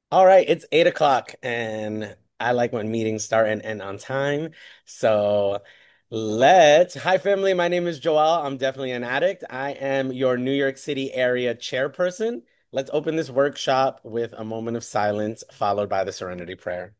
All right, it's 8 o'clock, and I like when meetings start and end on time. So hi family. My name is Joel. I'm definitely an addict. I am your New York City area chairperson. Let's open this workshop with a moment of silence, followed by the Serenity Prayer.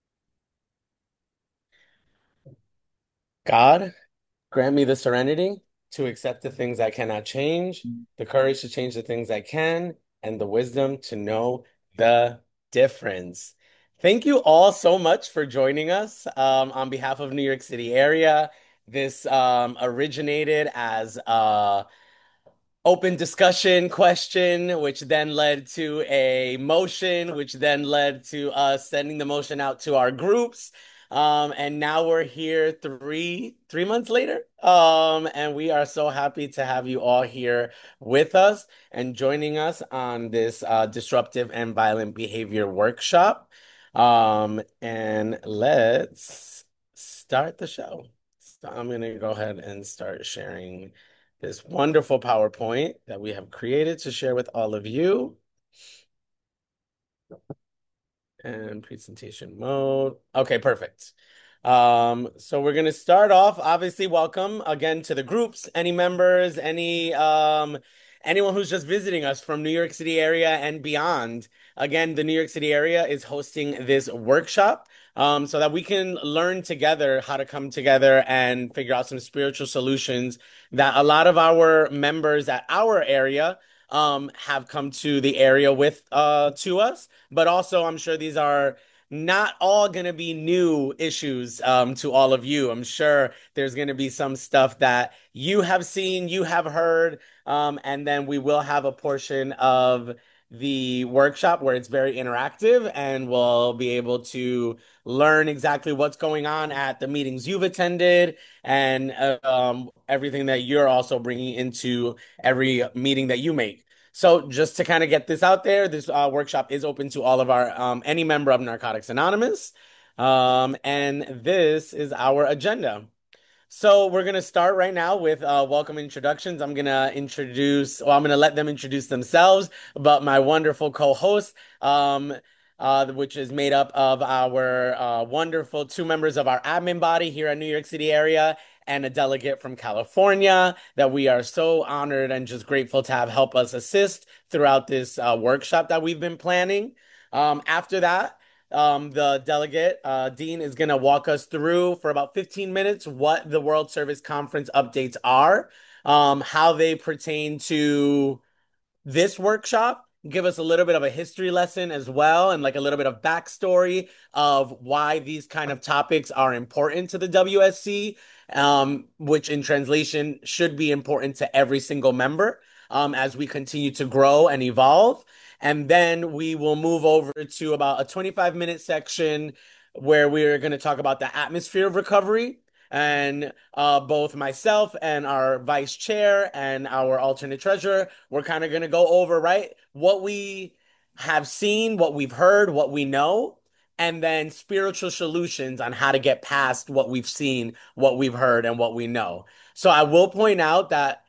God, grant me the serenity to accept the things I cannot change, the courage to change the things I can, and the wisdom to know the difference. Thank you all so much for joining us on behalf of New York City area. This originated as open discussion question, which then led to a motion, which then led to us sending the motion out to our groups. And now we're here three months later. And we are so happy to have you all here with us and joining us on this disruptive and violent behavior workshop. And let's start the show. So I'm gonna go ahead and start sharing this wonderful PowerPoint that we have created to share with all of you. And presentation mode. Okay, perfect. So we're gonna start off. Obviously, welcome again to the groups, any members, anyone who's just visiting us from New York City area and beyond. Again, the New York City area is hosting this workshop. So that we can learn together how to come together and figure out some spiritual solutions that a lot of our members at our area have come to the area with to us. But also, I'm sure these are not all going to be new issues to all of you. I'm sure there's going to be some stuff that you have seen, you have heard, and then we will have a portion of the workshop where it's very interactive and we'll be able to learn exactly what's going on at the meetings you've attended and everything that you're also bringing into every meeting that you make. So just to kind of get this out there, this workshop is open to all of our any member of Narcotics Anonymous. And this is our agenda. So we're gonna start right now with welcome introductions. I'm gonna let them introduce themselves, but my wonderful co-host, which is made up of our wonderful two members of our admin body here at New York City area and a delegate from California that we are so honored and just grateful to have help us assist throughout this workshop that we've been planning. After that, the delegate, Dean, is going to walk us through for about 15 minutes what the World Service Conference updates are, how they pertain to this workshop, give us a little bit of a history lesson as well, and like a little bit of backstory of why these kind of topics are important to the WSC, which in translation should be important to every single member as we continue to grow and evolve. And then we will move over to about a 25-minute section where we're going to talk about the atmosphere of recovery. And both myself and our vice chair and our alternate treasurer, we're kind of going to go over, right, what we have seen, what we've heard, what we know, and then spiritual solutions on how to get past what we've seen, what we've heard, and what we know. So I will point out that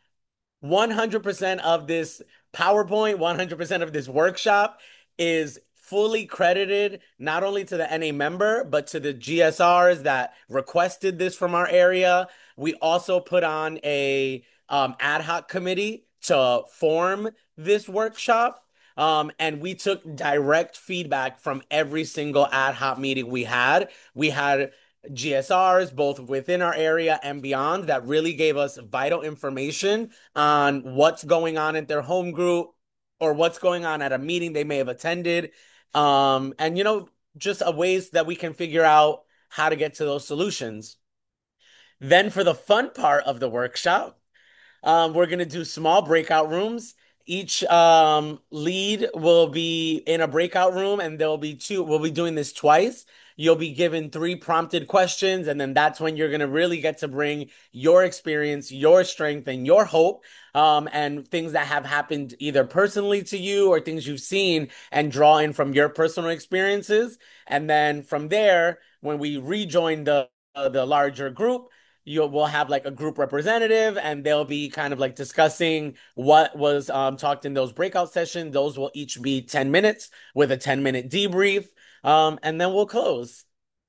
100% of this PowerPoint, 100% of this workshop is fully credited not only to the NA member, but to the GSRs that requested this from our area. We also put on a ad hoc committee to form this workshop. And we took direct feedback from every single ad hoc meeting we had. We had GSRs, both within our area and beyond, that really gave us vital information on what's going on at their home group or what's going on at a meeting they may have attended. And, just a ways that we can figure out how to get to those solutions. Then for the fun part of the workshop, we're going to do small breakout rooms. Each lead will be in a breakout room, and there'll be two. We'll be doing this twice. You'll be given three prompted questions, and then that's when you're going to really get to bring your experience, your strength, and your hope, and things that have happened either personally to you or things you've seen, and draw in from your personal experiences. And then from there, when we rejoin the larger group, we'll have like a group representative, and they'll be kind of like discussing what was talked in those breakout sessions. Those will each be 10 minutes with a 10-minute debrief, and then we'll close.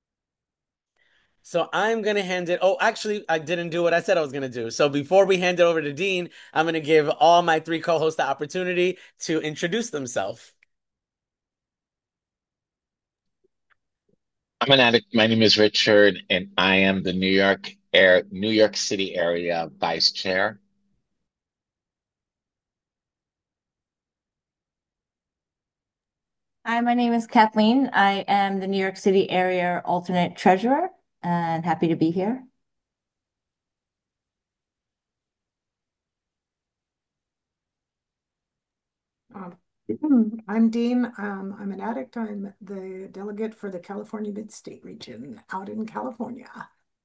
So I'm gonna hand it. Oh, actually, I didn't do what I said I was gonna do. So before we hand it over to Dean, I'm gonna give all my three co-hosts the opportunity to introduce themselves. I'm an addict. My name is Richard, and I am the New York City area vice chair. Hi, my name is Kathleen. I am the New York City area alternate treasurer and happy to be here. Um, I'm Dean. I'm an addict. I'm the delegate for the California Mid-State region out in California.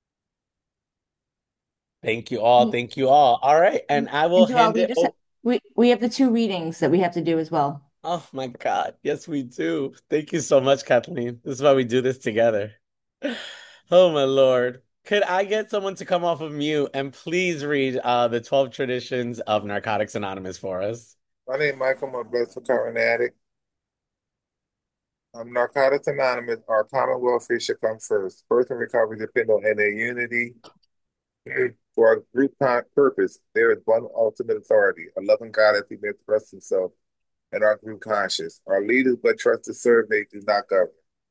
Thank you all. And, Thank you all. All right, and I will and Joel, hand we it. just Oh, we have the two readings that we have to do as well. oh my God. Yes, we do. Thank you so much, Kathleen. This is why we do this together. Oh my Lord. Could I get someone to come off of mute and please read the 12 traditions of Narcotics Anonymous for us? My name is Michael. I'm a blessed recovering addict. Narcotics Anonymous, our common welfare should come first. Person recovery depend on NA unity. For our group purpose, there is one ultimate authority, a loving God as he may express himself in our group conscience. Our leaders but trust to serve, they do not govern.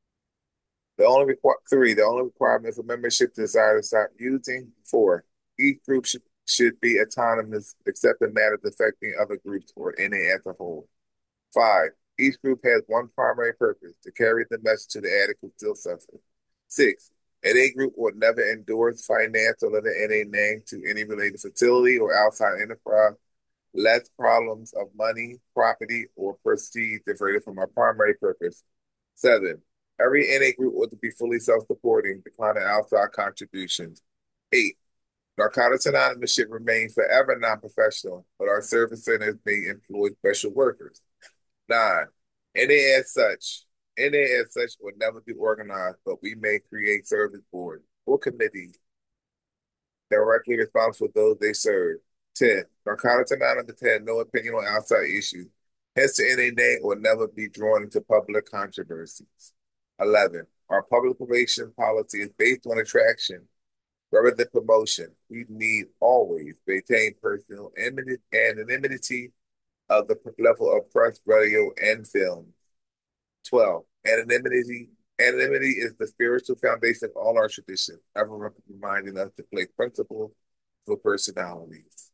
The only requirement for membership is desire to stop using. Four, each group should be autonomous except in matters affecting other groups or NA as a whole. Five, each group has one primary purpose, to carry the message to the addict who still suffers. Six, NA group will never endorse, finance, or lend an NA name to any related facility or outside enterprise, less problems of money, property, or prestige diverted from our primary purpose. Seven, every NA group ought to be fully self-supporting, declining outside contributions. Eight, Narcotics Anonymous should remain forever non-professional, but our service centers may employ special workers. Nine, NA as such, NA as such will never be organized, but we may create service boards or committees directly responsible for those they serve. 10, Narcotics Anonymous has no opinion on outside issues. Hence, the NA name will never be drawn into public controversies. 11, our public relations policy is based on attraction rather than promotion. We need always maintain personal anonymity of the level of press, radio, and film. 12. Anonymity is the spiritual foundation of all our traditions, ever reminding us to place principles for personalities.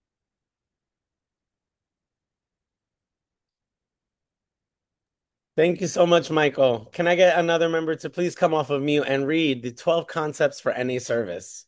Thank you so much, Michael. Can I get another member to please come off of mute and read the 12 concepts for NA service?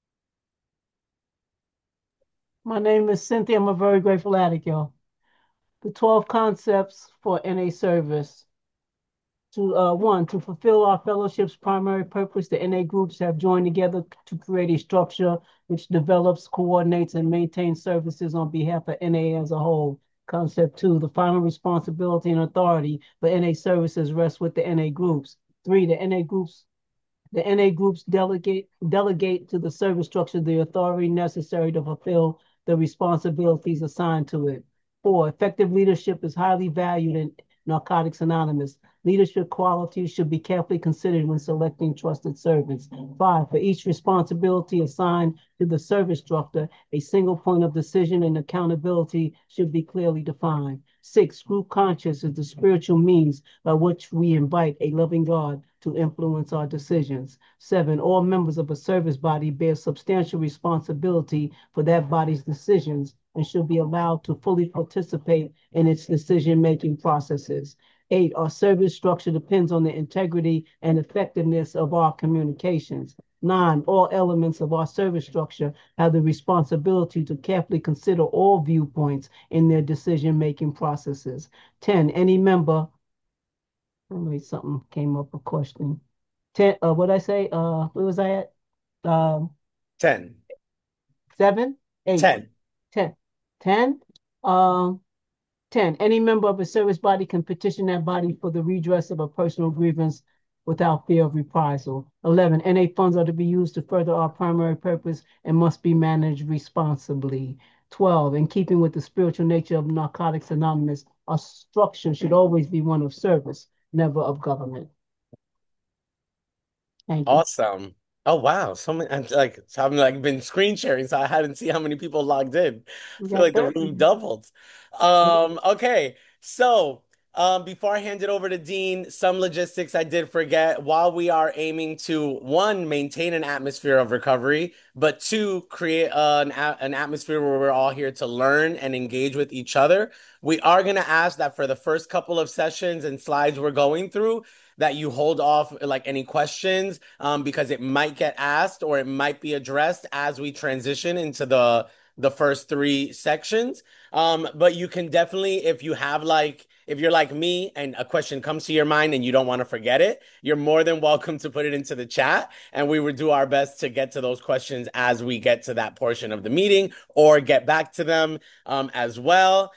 My name is Cynthia. I'm a very grateful addict, y'all. The 12 concepts for NA service. One, to fulfill our fellowship's primary purpose, the NA groups have joined together to create a structure which develops, coordinates, and maintains services on behalf of NA as a whole. Concept two, the final responsibility and authority for NA services rests with the NA groups. Three, the NA groups delegate to the service structure the authority necessary to fulfill the responsibilities assigned to it. Four, effective leadership is highly valued in Narcotics Anonymous. Leadership qualities should be carefully considered when selecting trusted servants. Five, for each responsibility assigned to the service structure, a single point of decision and accountability should be clearly defined. Six, group conscience is the spiritual means by which we invite a loving God to influence our decisions. Seven, all members of a service body bear substantial responsibility for that body's decisions and should be allowed to fully participate in its decision-making processes. Eight, our service structure depends on the integrity and effectiveness of our communications. Nine, all elements of our service structure have the responsibility to carefully consider all viewpoints in their decision-making processes. 10, any member, wait, something came up, a question. 10, what I say? Where was I at? Um, 10. 7, 8, 10. 10, 10. Um, 10. Any member of a service body can petition that body for the redress of a personal grievance without fear of reprisal. 11, NA funds are to be used to further our primary purpose and must be managed responsibly. 12, in keeping with the spiritual nature of Narcotics Anonymous, our structure should always be one of service, never of government. Thank you. Awesome. Oh wow. I'm like been screen sharing, so I hadn't seen how many people logged in. We I feel got like the 30. room doubled. Okay. So before I hand it over to Dean, some logistics I did forget. While we are aiming to one, maintain an atmosphere of recovery, but two, create an atmosphere where we're all here to learn and engage with each other, we are going to ask that for the first couple of sessions and slides we're going through, that you hold off like any questions because it might get asked or it might be addressed as we transition into the first three sections. But you can definitely, if you have like, if you're like me and a question comes to your mind and you don't want to forget it, you're more than welcome to put it into the chat. And we would do our best to get to those questions as we get to that portion of the meeting or get back to them as well.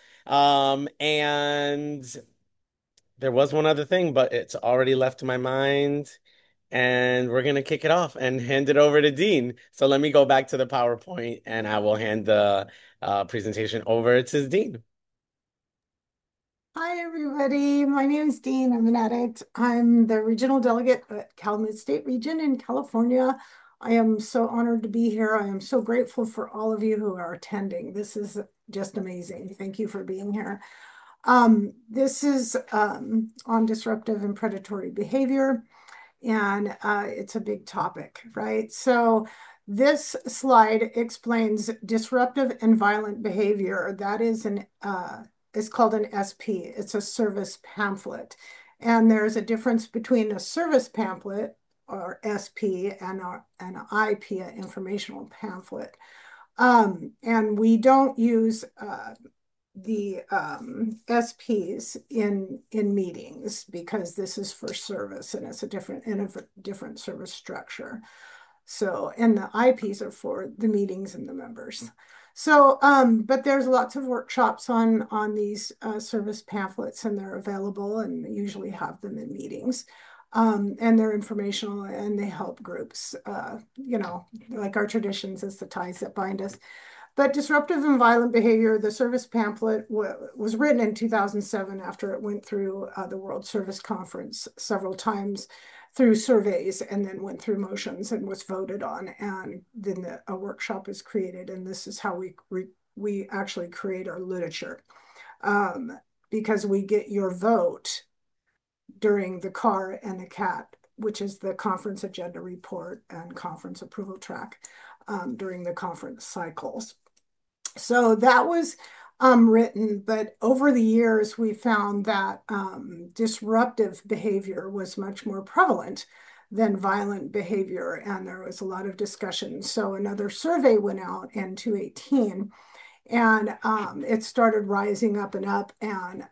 And there was one other thing, but it's already left my mind. And we're going to kick it off and hand it over to Dean. So let me go back to the PowerPoint and I will hand the presentation over to Dean. Hi, everybody. My name is Dean. I'm an addict. I'm the regional delegate at Calumet State Region in California. I am so honored to be here. I am so grateful for all of you who are attending. This is just amazing. Thank you for being here. This is on disruptive and predatory behavior, and it's a big topic, right? So this slide explains disruptive and violent behavior. That is it's called an SP. It's a service pamphlet. And there's a difference between a service pamphlet or SP and an IP, an informational pamphlet. And we don't use the SPs in meetings because this is for service and it's a different service structure. So, and the IPs are for the meetings and the members. So, but there's lots of workshops on these service pamphlets, and they're available, and they usually have them in meetings. And they're informational and they help groups. You know, like our traditions is the ties that bind us. But disruptive and violent behavior, the service pamphlet was written in 2007 after it went through the World Service Conference several times through surveys and then went through motions and was voted on. And then a workshop is created. And this is how we actually create our literature because we get your vote during the CAR and the CAT, which is the conference agenda report and conference approval track during the conference cycles. So that was written, but over the years, we found that disruptive behavior was much more prevalent than violent behavior, and there was a lot of discussion. So another survey went out in 2018, and it started rising up and up, and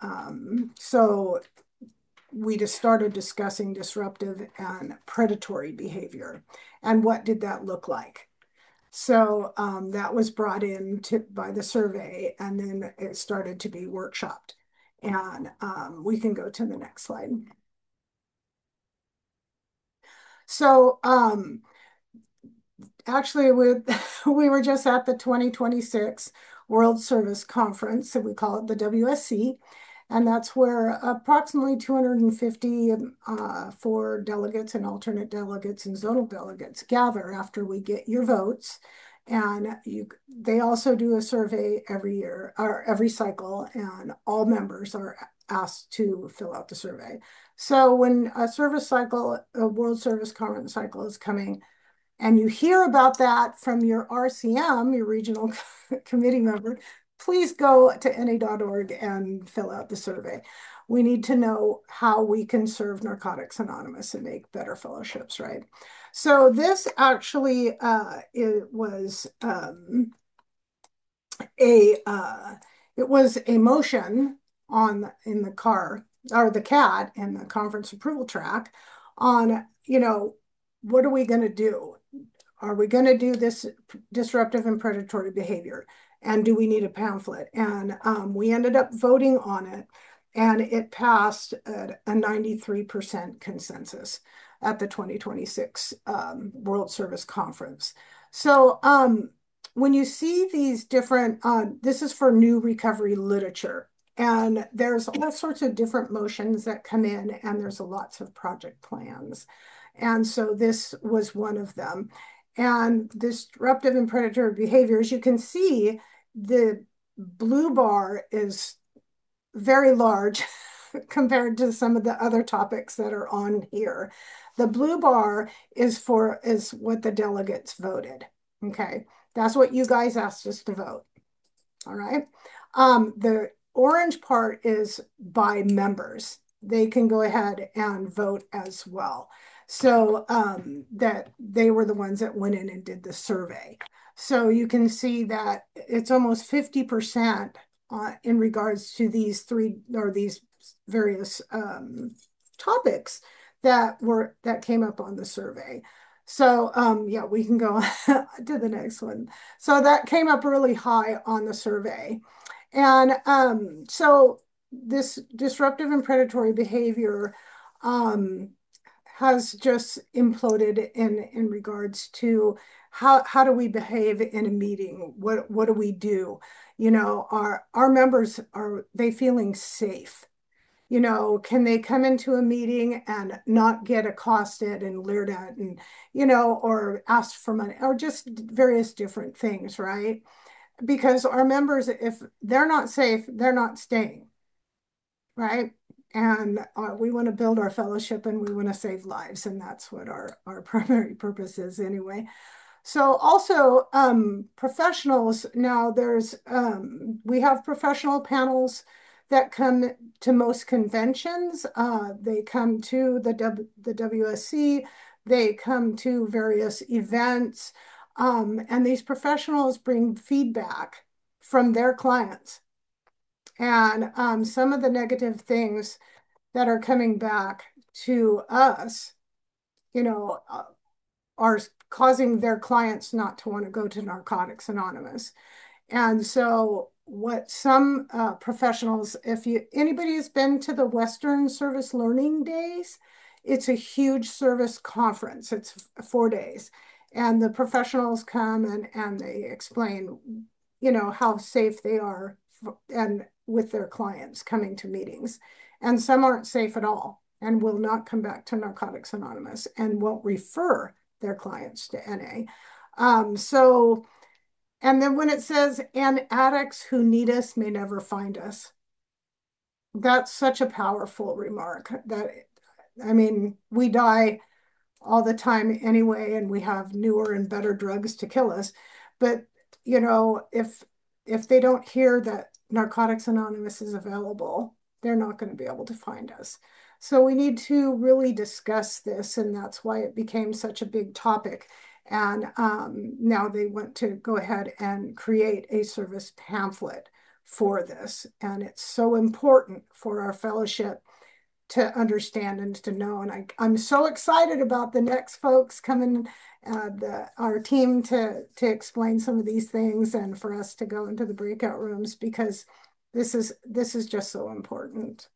so we just started discussing disruptive and predatory behavior, and what did that look like? So that was brought in by the survey, and then it started to be workshopped. And we can go to the next slide. So actually, we were just at the 2026 World Service Conference, so we call it the WSC. And that's where approximately 250 for delegates and alternate delegates and zonal delegates gather after we get your votes. And they also do a survey every year or every cycle, and all members are asked to fill out the survey. So when a service cycle, a World Service Conference cycle is coming, and you hear about that from your RCM, your regional committee member, please go to NA.org and fill out the survey. We need to know how we can serve Narcotics Anonymous and make better fellowships, right? So this actually it was a motion in the CAR or the CAT and the conference approval track on, you know, what are we going to do? Are we going to do this disruptive and predatory behavior? And do we need a pamphlet? And we ended up voting on it, and it passed at a 93% consensus. at the 2026 World Service Conference. So when you see these different, this is for new recovery literature, and there's all sorts of different motions that come in, and there's lots of project plans. And so this was one of them. And disruptive and predatory behaviors, you can see the blue bar is very large compared to some of the other topics that are on here. The blue bar is what the delegates voted. Okay, that's what you guys asked us to vote. All right. The orange part is by members. They can go ahead and vote as well. So that they were the ones that went in and did the survey. So you can see that it's almost 50% in regards to these various topics that came up on the survey. So yeah, we can go to the next one. So that came up really high on the survey. And so this disruptive and predatory behavior has just imploded in regards to how do we behave in a meeting? What do we do? You know, our members, are they feeling safe? You know, can they come into a meeting and not get accosted and leered at and, you know, or asked for money or just various different things, right? Because our members, if they're not safe, they're not staying, right? And we want to build our fellowship and we want to save lives. And that's what our primary purpose is anyway. So also professionals, now we have professional panels that come to most conventions. They come to the WSC, they come to various events, and these professionals bring feedback from their clients. And some of the negative things that are coming back to us, you know, are causing their clients not to want to go to Narcotics Anonymous. And so what some professionals, if anybody has been to the Western Service Learning Days, it's a huge service conference. It's 4 days. And the professionals come and they explain, you know, how safe they are and with their clients coming to meetings. And some aren't safe at all and will not come back to Narcotics Anonymous and won't refer their clients to NA. And then when it says, and addicts who need us may never find us, that's such a powerful remark that, I mean, we die all the time anyway, and we have newer and better drugs to kill us. But, you know, if they don't hear that Narcotics Anonymous is available, they're not going to be able to find us. So we need to really discuss this, and that's why it became such a big topic. And now they want to go ahead and create a service pamphlet for this. And it's so important for our fellowship to understand and to know. And I'm so excited about the next folks coming, our team to explain some of these things and for us to go into the breakout rooms, because this is just so important.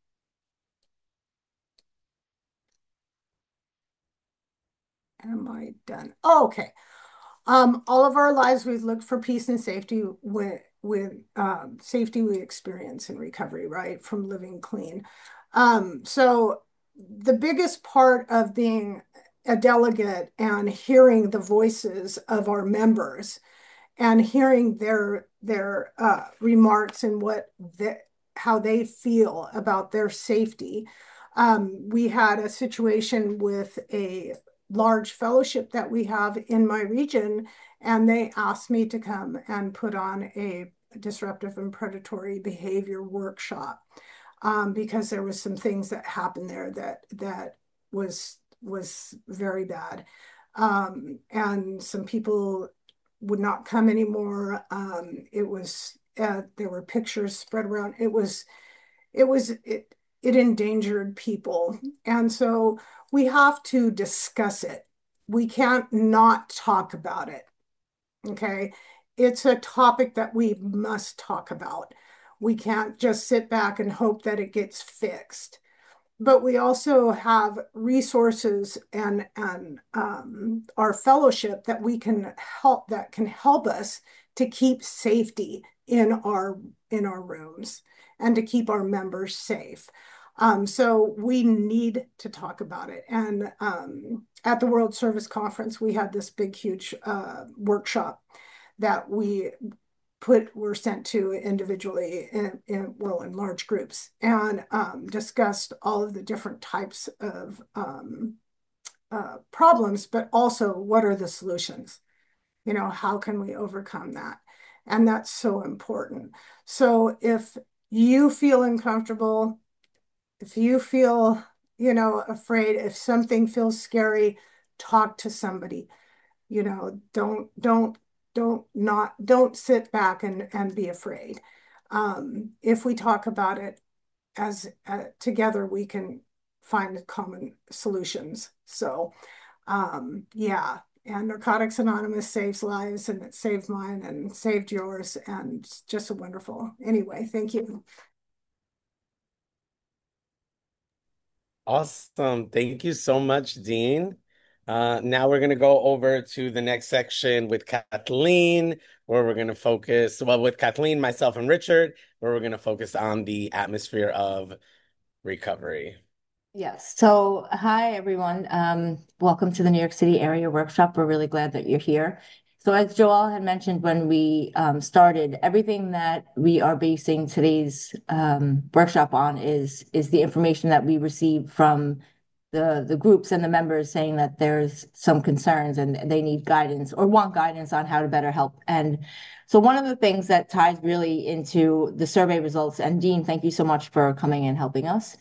Am I done? Oh, okay. All of our lives, we've looked for peace and safety with safety we experience in recovery, right? From living clean. So the biggest part of being a delegate and hearing the voices of our members and hearing their remarks and how they feel about their safety. We had a situation with a large fellowship that we have in my region, and they asked me to come and put on a disruptive and predatory behavior workshop because there was some things that happened there that was very bad. And some people would not come anymore. There were pictures spread around. It endangered people. And so we have to discuss it. We can't not talk about it. Okay. It's a topic that we must talk about. We can't just sit back and hope that it gets fixed. but we also have resources and our fellowship that we can help that can help us to keep safety in our rooms and to keep our members safe. So we need to talk about it. And at the World Service Conference, we had this big, huge workshop that we were sent to individually in large groups and discussed all of the different types of problems, but also what are the solutions? You know, how can we overcome that? And that's so important. So if you feel uncomfortable, if you feel, you know, afraid, if something feels scary, talk to somebody. You know, don't sit back and be afraid. If we talk about it as together, we can find common solutions. So, yeah. And Narcotics Anonymous saves lives, and it saved mine and saved yours, and just wonderful. Anyway, thank you. Awesome. Thank you so much, Dean. Now we're going to go over to the next section with Kathleen, where we're going to focus, well, with Kathleen, myself, and Richard, where we're going to focus on the atmosphere of recovery. Yes. So, hi, everyone. Welcome to the New York City Area Workshop. We're really glad that you're here. So, as Joelle had mentioned when we started, everything that we are basing today's workshop on is the information that we received from the groups and the members saying that there's some concerns and they need guidance or want guidance on how to better help. And so, one of the things that ties really into the survey results, and Dean, thank you so much for coming and helping us.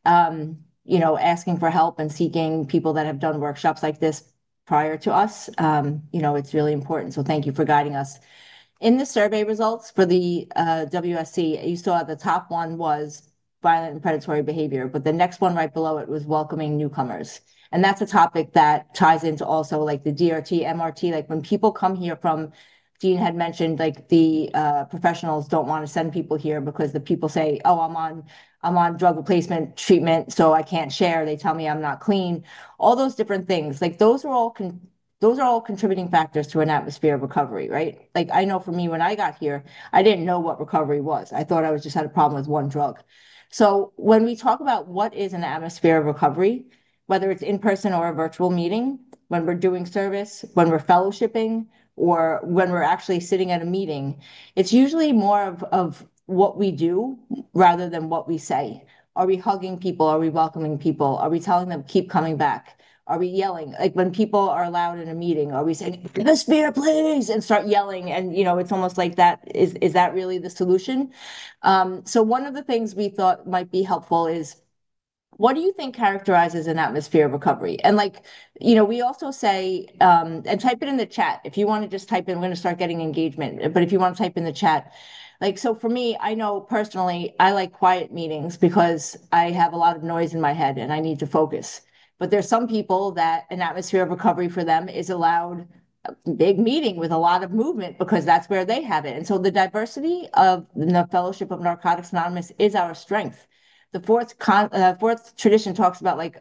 You know, asking for help and seeking people that have done workshops like this prior to us. You know, it's really important. So thank you for guiding us. In the survey results for the WSC, you saw the top one was violent and predatory behavior, but the next one right below it was welcoming newcomers. And that's a topic that ties into also like the DRT, MRT, like when people come here from, Dean had mentioned like the professionals don't want to send people here because the people say, oh, I'm on drug replacement treatment, so I can't share. They tell me I'm not clean. All those different things, like those are all contributing factors to an atmosphere of recovery, right? Like I know for me, when I got here, I didn't know what recovery was. I thought I was just had a problem with one drug. So when we talk about what is an atmosphere of recovery, whether it's in person or a virtual meeting, when we're doing service, when we're fellowshipping, or when we're actually sitting at a meeting, it's usually more of what we do rather than what we say. Are we hugging people? Are we welcoming people? Are we telling them keep coming back? Are we yelling? Like when people are allowed in a meeting, are we saying, give us beer, please, and start yelling? And you know, it's almost like that. Is that really the solution? So one of the things we thought might be helpful is what do you think characterizes an atmosphere of recovery? And like, you know, we also say, and type it in the chat. If you want to just type in, we're going to start getting engagement. But if you want to type in the chat, like, so for me, I know personally, I like quiet meetings because I have a lot of noise in my head and I need to focus. But there's some people that an atmosphere of recovery for them is a loud, big meeting with a lot of movement because that's where they have it. And so the diversity of the Fellowship of Narcotics Anonymous is our strength. The fourth tradition talks about like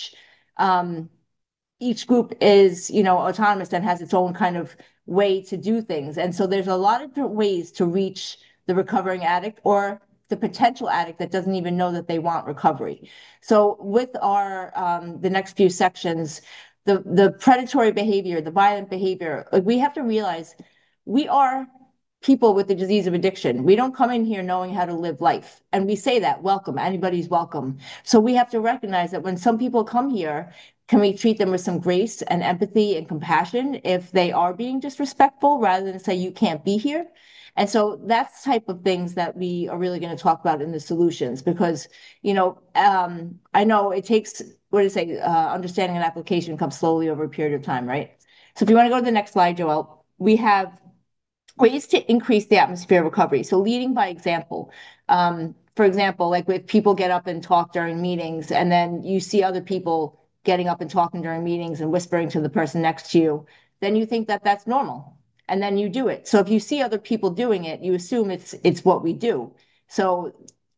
each group is, you know, autonomous and has its own kind of way to do things. And so there's a lot of different ways to reach the recovering addict or the potential addict that doesn't even know that they want recovery. So with our the next few sections, the predatory behavior, the violent behavior, like we have to realize we are people with the disease of addiction. We don't come in here knowing how to live life. And we say that, welcome, anybody's welcome. So we have to recognize that when some people come here, can we treat them with some grace and empathy and compassion if they are being disrespectful rather than say you can't be here? And so that's the type of things that we are really going to talk about in the solutions because, you know, I know it takes, what do you say, understanding and application comes slowly over a period of time, right? So if you want to go to the next slide, Joelle, we have ways to increase the atmosphere of recovery. So leading by example. For example, like if people get up and talk during meetings, and then you see other people getting up and talking during meetings and whispering to the person next to you, then you think that that's normal, and then you do it. So if you see other people doing it, you assume it's what we do. So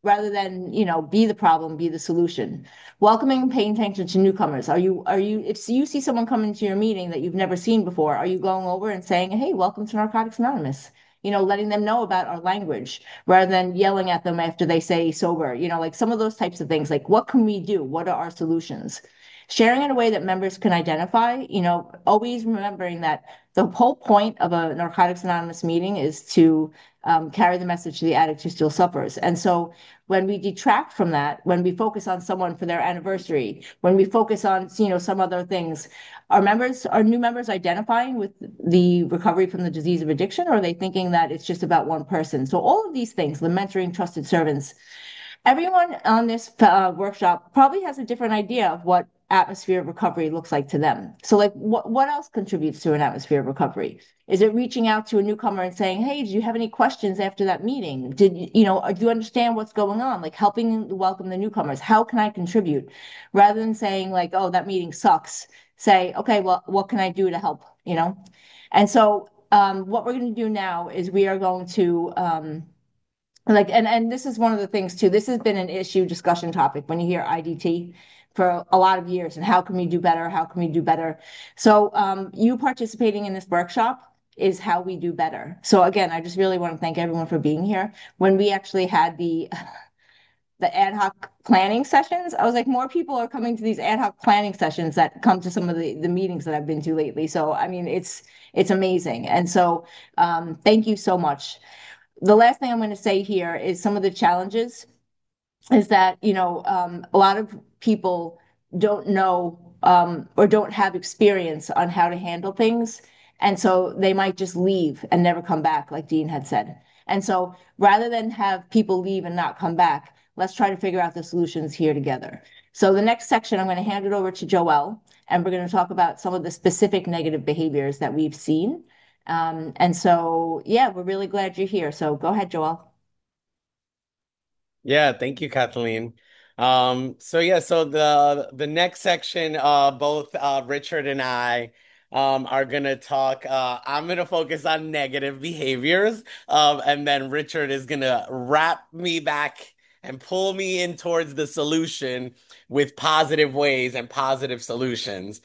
rather than, be the problem, be the solution. Welcoming and paying attention to newcomers. If you see someone come into your meeting that you've never seen before, are you going over and saying, hey, welcome to Narcotics Anonymous? Letting them know about our language rather than yelling at them after they say sober, like some of those types of things. Like, what can we do? What are our solutions? Sharing in a way that members can identify, always remembering that the whole point of a Narcotics Anonymous meeting is to carry the message to the addict who still suffers. And so when we detract from that, when we focus on someone for their anniversary, when we focus on, some other things, our new members identifying with the recovery from the disease of addiction, or are they thinking that it's just about one person? So all of these things, the mentoring trusted servants, everyone on this workshop probably has a different idea of what atmosphere of recovery looks like to them. So like what else contributes to an atmosphere of recovery? Is it reaching out to a newcomer and saying, hey, do you have any questions after that meeting? Do you understand what's going on? Like helping welcome the newcomers. How can I contribute? Rather than saying like, oh, that meeting sucks. Say, okay, well, what can I do to help? And so what we're going to do now is we are going to and this is one of the things too. This has been an issue discussion topic when you hear IDT for a lot of years, and how can we do better? How can we do better? So you participating in this workshop is how we do better. So again, I just really want to thank everyone for being here. When we actually had the ad hoc planning sessions, I was like, more people are coming to these ad hoc planning sessions that come to some of the meetings that I've been to lately. So I mean, it's amazing. And so thank you so much. The last thing I'm going to say here is some of the challenges is that, a lot of people don't know or don't have experience on how to handle things. And so they might just leave and never come back, like Dean had said. And so rather than have people leave and not come back, let's try to figure out the solutions here together. So the next section, I'm going to hand it over to Joelle, and we're going to talk about some of the specific negative behaviors that we've seen. And so, yeah, we're really glad you're here. So go ahead, Joelle. Yeah, thank you, Kathleen. So the next section, both Richard and I are gonna talk. I'm gonna focus on negative behaviors, and then Richard is gonna wrap me back and pull me in towards the solution with positive ways and positive solutions.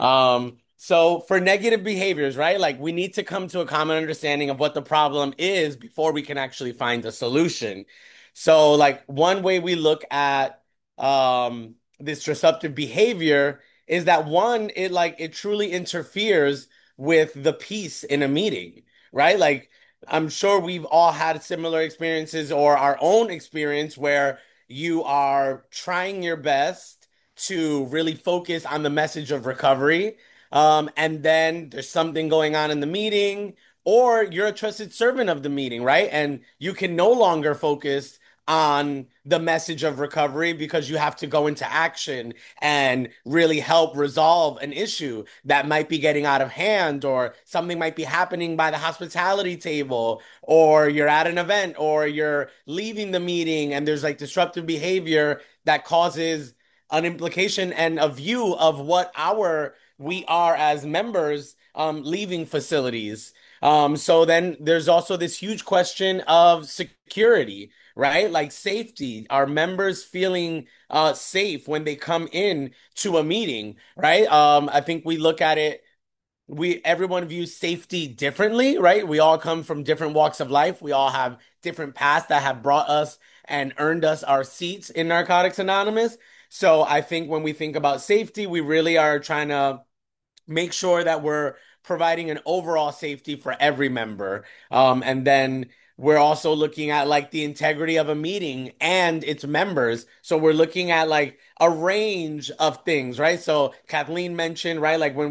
So for negative behaviors, right? Like we need to come to a common understanding of what the problem is before we can actually find a solution. So, like one way we look at this disruptive behavior is that one, it truly interferes with the peace in a meeting, right? Like I'm sure we've all had similar experiences or our own experience where you are trying your best to really focus on the message of recovery. And then there's something going on in the meeting, or you're a trusted servant of the meeting, right? And you can no longer focus on the message of recovery because you have to go into action and really help resolve an issue that might be getting out of hand, or something might be happening by the hospitality table, or you're at an event, or you're leaving the meeting and there's like disruptive behavior that causes an implication and a view of what we are as members leaving facilities. So then there's also this huge question of security, right? Like safety, our members feeling safe when they come in to a meeting, right? I think we look at it, everyone views safety differently, right? We all come from different walks of life. We all have different paths that have brought us and earned us our seats in Narcotics Anonymous. So I think when we think about safety, we really are trying to make sure that we're providing an overall safety for every member. And then we're also looking at like the integrity of a meeting and its members. So we're looking at like a range of things, right? So Kathleen mentioned, right? Like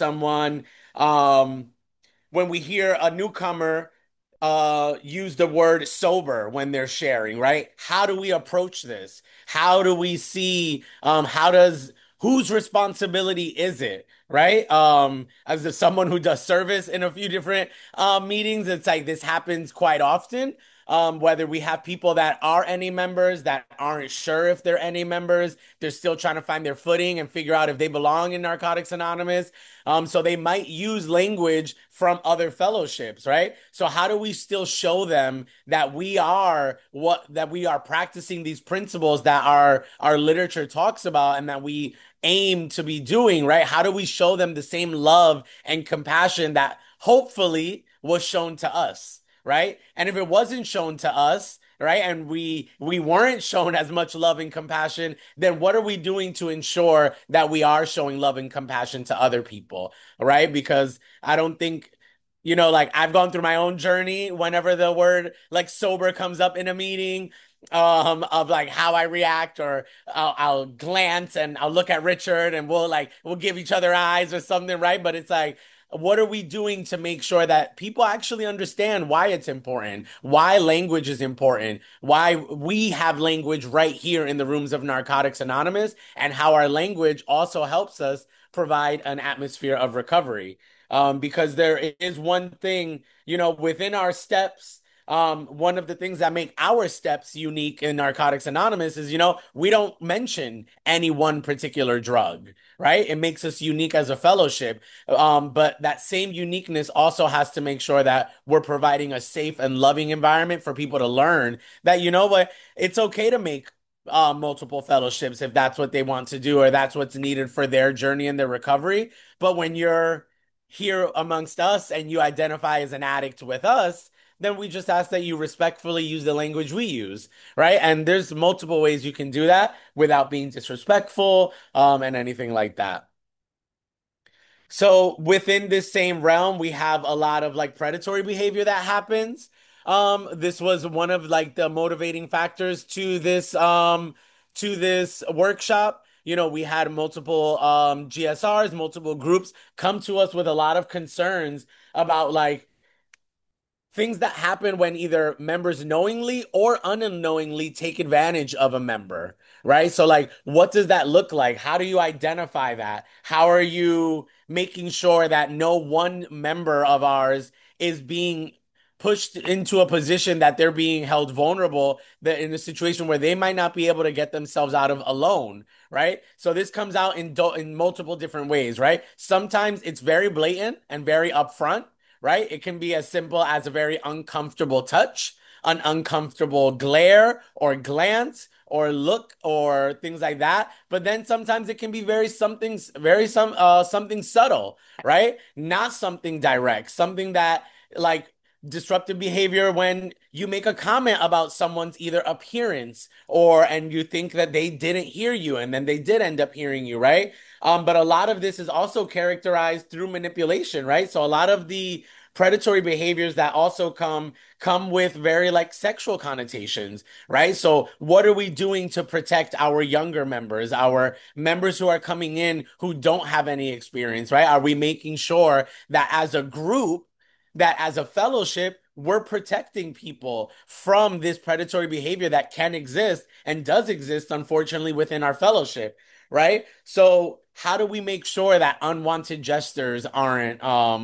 when we hear a newcomer use the word sober when they're sharing, right? How do we approach this? How do we see whose responsibility is it? Right? Someone who does service in a few different meetings, it's like this happens quite often. Whether we have people that are NA members that aren't sure if they're NA members, they're still trying to find their footing and figure out if they belong in Narcotics Anonymous. So they might use language from other fellowships, right? So how do we still show them that we are practicing these principles that our literature talks about and that we aim to be doing, right? How do we show them the same love and compassion that hopefully was shown to us, right? And if it wasn't shown to us, right, and we weren't shown as much love and compassion, then what are we doing to ensure that we are showing love and compassion to other people, right? Because I don't think like I've gone through my own journey whenever the word like sober comes up in a meeting, of like how I react, or I'll glance and I'll look at Richard and we'll give each other eyes or something, right? But it's like, what are we doing to make sure that people actually understand why it's important, why language is important, why we have language right here in the rooms of Narcotics Anonymous, and how our language also helps us provide an atmosphere of recovery. Because there is one thing, within our steps. One of the things that make our steps unique in Narcotics Anonymous is, we don't mention any one particular drug, right? It makes us unique as a fellowship. But that same uniqueness also has to make sure that we're providing a safe and loving environment for people to learn that, what, it's okay to make multiple fellowships if that's what they want to do or that's what's needed for their journey and their recovery. But when you're here amongst us and you identify as an addict with us, then we just ask that you respectfully use the language we use, right? And there's multiple ways you can do that without being disrespectful, and anything like that. So within this same realm, we have a lot of like predatory behavior that happens. This was one of like the motivating factors to this workshop. We had multiple GSRs, multiple groups come to us with a lot of concerns about like things that happen when either members knowingly or unknowingly take advantage of a member, right? So, like, what does that look like? How do you identify that? How are you making sure that no one member of ours is being pushed into a position that they're being held vulnerable, that in a situation where they might not be able to get themselves out of alone, right? So this comes out in multiple different ways, right? Sometimes it's very blatant and very upfront, right? It can be as simple as a very uncomfortable touch, an uncomfortable glare or glance or look or things like that. But then sometimes it can be something subtle, right? Not something direct, something that like disruptive behavior when you make a comment about someone's either appearance and you think that they didn't hear you and then they did end up hearing you, right? But a lot of this is also characterized through manipulation, right? So a lot of the predatory behaviors that also come with very like sexual connotations, right? So what are we doing to protect our younger members, our members who are coming in who don't have any experience, right? Are we making sure that as a group, that as a fellowship, we're protecting people from this predatory behavior that can exist and does exist, unfortunately, within our fellowship, right? So how do we make sure that unwanted gestures aren't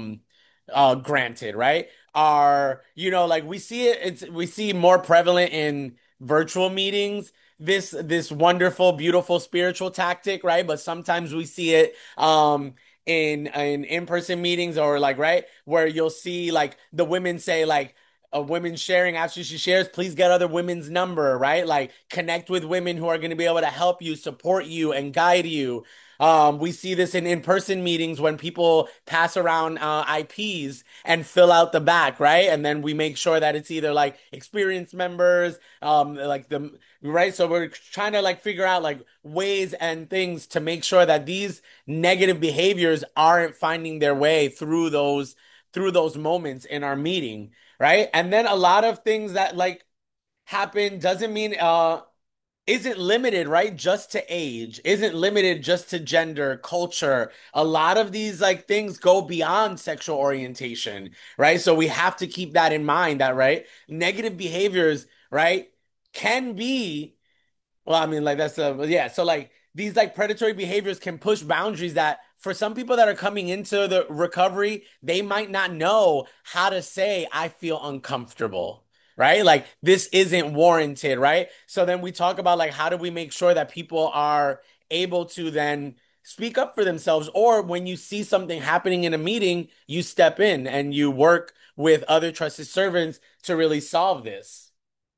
granted, right? Like we see more prevalent in virtual meetings, this wonderful, beautiful spiritual tactic, right? But sometimes we see it in in-person meetings, or like, right, where you'll see like the women say like, a woman sharing after she shares, please get other women's number, right? Like connect with women who are going to be able to help you, support you, and guide you. We see this in in-person meetings when people pass around IPs and fill out the back, right? And then we make sure that it's either like experienced members, like the right. So we're trying to like figure out like ways and things to make sure that these negative behaviors aren't finding their way through those moments in our meeting, right? And then a lot of things that like happen doesn't mean isn't limited, right? Just to age, isn't limited just to gender, culture. A lot of these like things go beyond sexual orientation, right? So we have to keep that in mind that, right? Negative behaviors, right, can be, well, I mean, like yeah. So like these like predatory behaviors can push boundaries that for some people that are coming into the recovery, they might not know how to say, I feel uncomfortable, right? Like this isn't warranted, right? So then we talk about like how do we make sure that people are able to then speak up for themselves, or when you see something happening in a meeting, you step in and you work with other trusted servants to really solve this.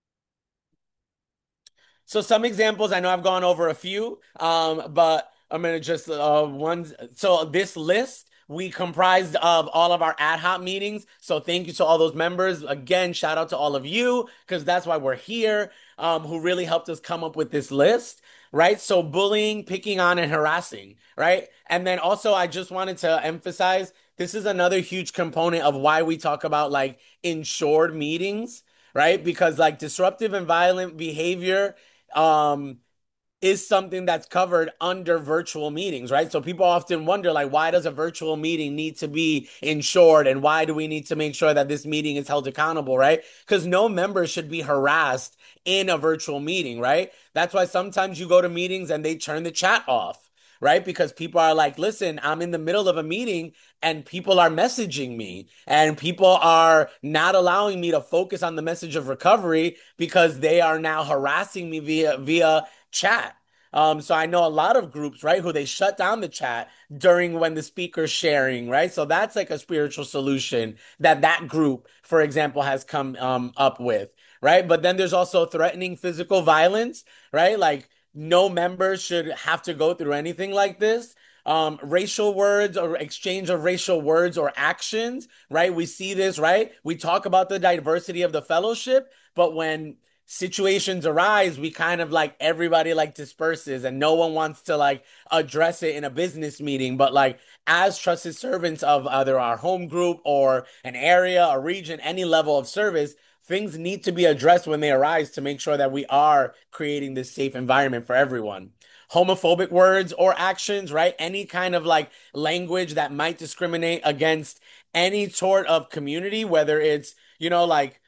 So some examples, I know I've gone over a few, but I'm gonna just one. So this list we comprised of all of our ad hoc meetings. So thank you to all those members. Again, shout out to all of you because that's why we're here, who really helped us come up with this list, right? So bullying, picking on, and harassing, right? And then also I just wanted to emphasize this is another huge component of why we talk about like insured meetings, right? Because like disruptive and violent behavior um is something that's covered under virtual meetings, right? So people often wonder, like, why does a virtual meeting need to be insured? And why do we need to make sure that this meeting is held accountable, right? Because no member should be harassed in a virtual meeting, right? That's why sometimes you go to meetings and they turn the chat off, right? Because people are like, listen, I'm in the middle of a meeting and people are messaging me and people are not allowing me to focus on the message of recovery because they are now harassing me via chat. So I know a lot of groups, right, who they shut down the chat during when the speaker's sharing, right? So that's like a spiritual solution that that group, for example, has come up with, right? But then there's also threatening physical violence, right? Like no member should have to go through anything like this. Racial words or exchange of racial words or actions, right? We see this, right? We talk about the diversity of the fellowship, but when situations arise, we kind of like everybody like disperses and no one wants to like address it in a business meeting. But like as trusted servants of either our home group or an area, a region, any level of service, things need to be addressed when they arise to make sure that we are creating this safe environment for everyone. Homophobic words or actions, right? Any kind of like language that might discriminate against any sort of community, whether it's, like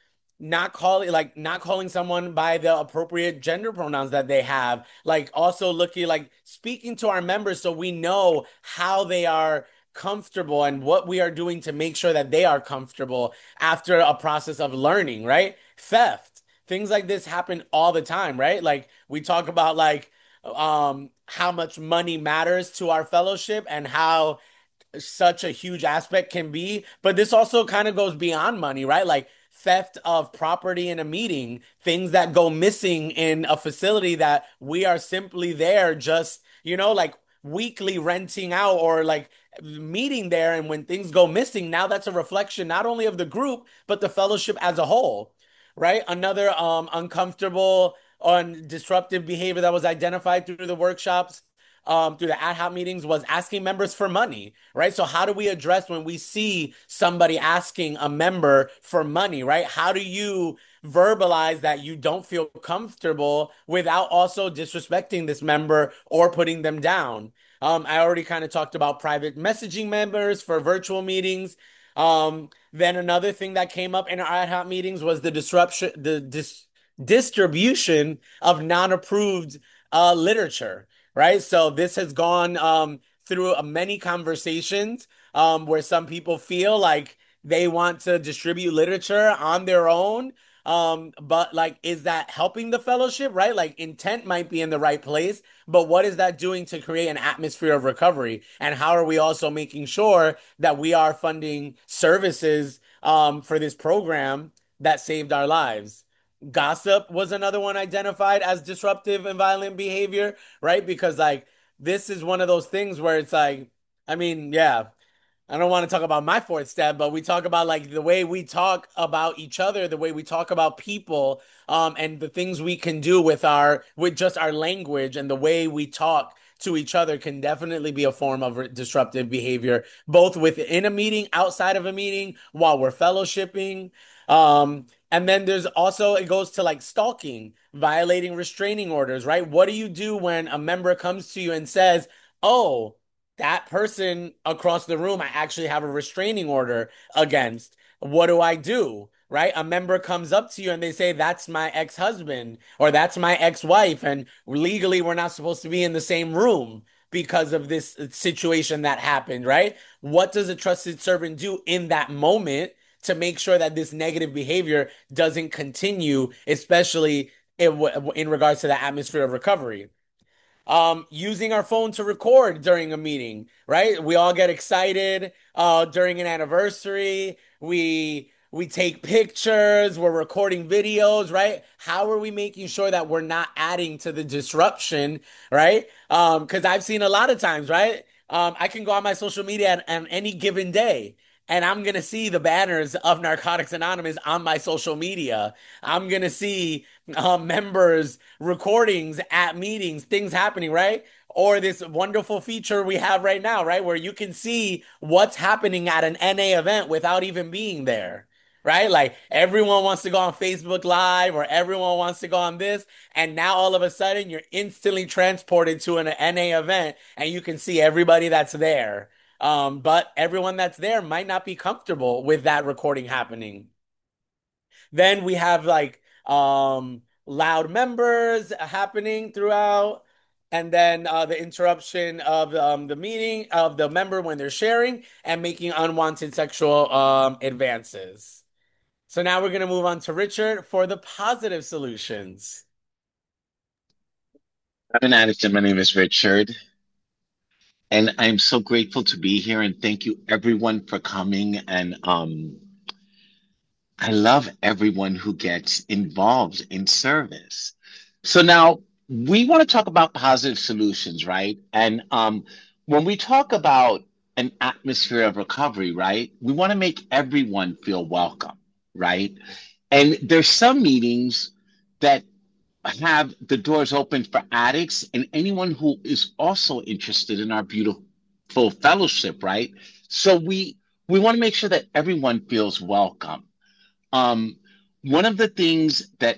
not calling someone by the appropriate gender pronouns that they have, like also looking like speaking to our members so we know how they are comfortable and what we are doing to make sure that they are comfortable after a process of learning, right? Theft, things like this happen all the time, right? Like we talk about like how much money matters to our fellowship and how such a huge aspect can be, but this also kind of goes beyond money, right? Like theft of property in a meeting, things that go missing in a facility that we are simply there just, like weekly renting out or like meeting there. And when things go missing, now that's a reflection not only of the group, but the fellowship as a whole, right? Another uncomfortable on disruptive behavior that was identified through the workshops through the ad hoc meetings was asking members for money, right? So how do we address when we see somebody asking a member for money, right? How do you verbalize that you don't feel comfortable without also disrespecting this member or putting them down? I already kind of talked about private messaging members for virtual meetings. Then another thing that came up in our ad hoc meetings was the disruption, distribution of non-approved literature, right? So this has gone through many conversations where some people feel like they want to distribute literature on their own. But like, is that helping the fellowship, right? Like, intent might be in the right place, but what is that doing to create an atmosphere of recovery? And how are we also making sure that we are funding services for this program that saved our lives? Gossip was another one identified as disruptive and violent behavior, right? Because like this is one of those things where it's like, I mean, yeah, I don't want to talk about my fourth step, but we talk about like the way we talk about each other, the way we talk about people, and the things we can do with just our language and the way we talk to each other can definitely be a form of disruptive behavior, both within a meeting, outside of a meeting, while we're fellowshipping. And then there's also it goes to like stalking, violating restraining orders, right? What do you do when a member comes to you and says, "Oh, that person across the room, I actually have a restraining order against. What do I do?" Right? A member comes up to you and they say, "That's my ex-husband or that's my ex-wife." And legally, we're not supposed to be in the same room because of this situation that happened, right? What does a trusted servant do in that moment to make sure that this negative behavior doesn't continue, especially in regards to the atmosphere of recovery. Using our phone to record during a meeting, right? We all get excited during an anniversary. We take pictures, we're recording videos, right? How are we making sure that we're not adding to the disruption, right? Because I've seen a lot of times, right? I can go on my social media on any given day, and I'm gonna see the banners of Narcotics Anonymous on my social media. I'm gonna see members recordings at meetings, things happening, right? Or this wonderful feature we have right now, right? Where you can see what's happening at an NA event without even being there, right? Like everyone wants to go on Facebook Live or everyone wants to go on this. And now all of a sudden you're instantly transported to an NA event and you can see everybody that's there. But everyone that's there might not be comfortable with that recording happening. Then we have like loud members happening throughout, and then the interruption of the meeting of the member when they're sharing and making unwanted sexual advances. So now we're gonna move on to Richard for the positive solutions. I'm an addict, and my name is Richard. And I'm so grateful to be here. And thank you, everyone, for coming. And I love everyone who gets involved in service. So now we want to talk about positive solutions, right? And when we talk about an atmosphere of recovery, right, we want to make everyone feel welcome, right? And there's some meetings that have the doors open for addicts and anyone who is also interested in our beautiful fellowship, right? So we want to make sure that everyone feels welcome. Um, One of the things that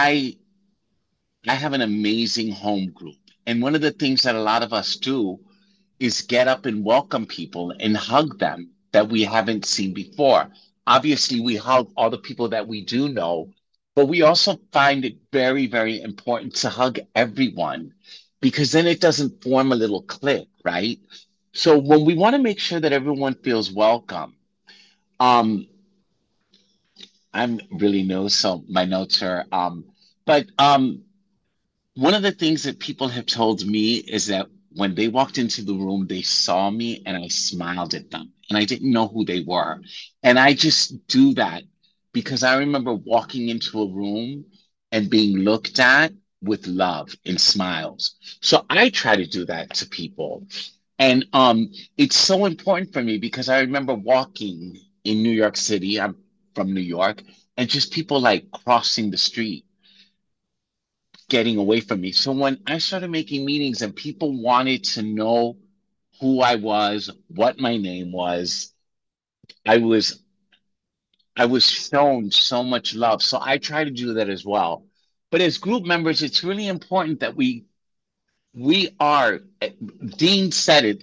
I have an amazing home group, and one of the things that a lot of us do is get up and welcome people and hug them that we haven't seen before. Obviously, we hug all the people that we do know, but we also find it very, very important to hug everyone because then it doesn't form a little clique, right? So when we want to make sure that everyone feels welcome, um, I'm really new, so my notes are, but one of the things that people have told me is that when they walked into the room, they saw me and I smiled at them and I didn't know who they were. And I just do that because I remember walking into a room and being looked at with love and smiles. So I try to do that to people. And it's so important for me because I remember walking in New York City. I'm from New York, and just people like crossing the street getting away from me. So when I started making meetings and people wanted to know who I was, what my name was, I was I was shown so much love. So I try to do that as well. But as group members, it's really important that we are Dean said it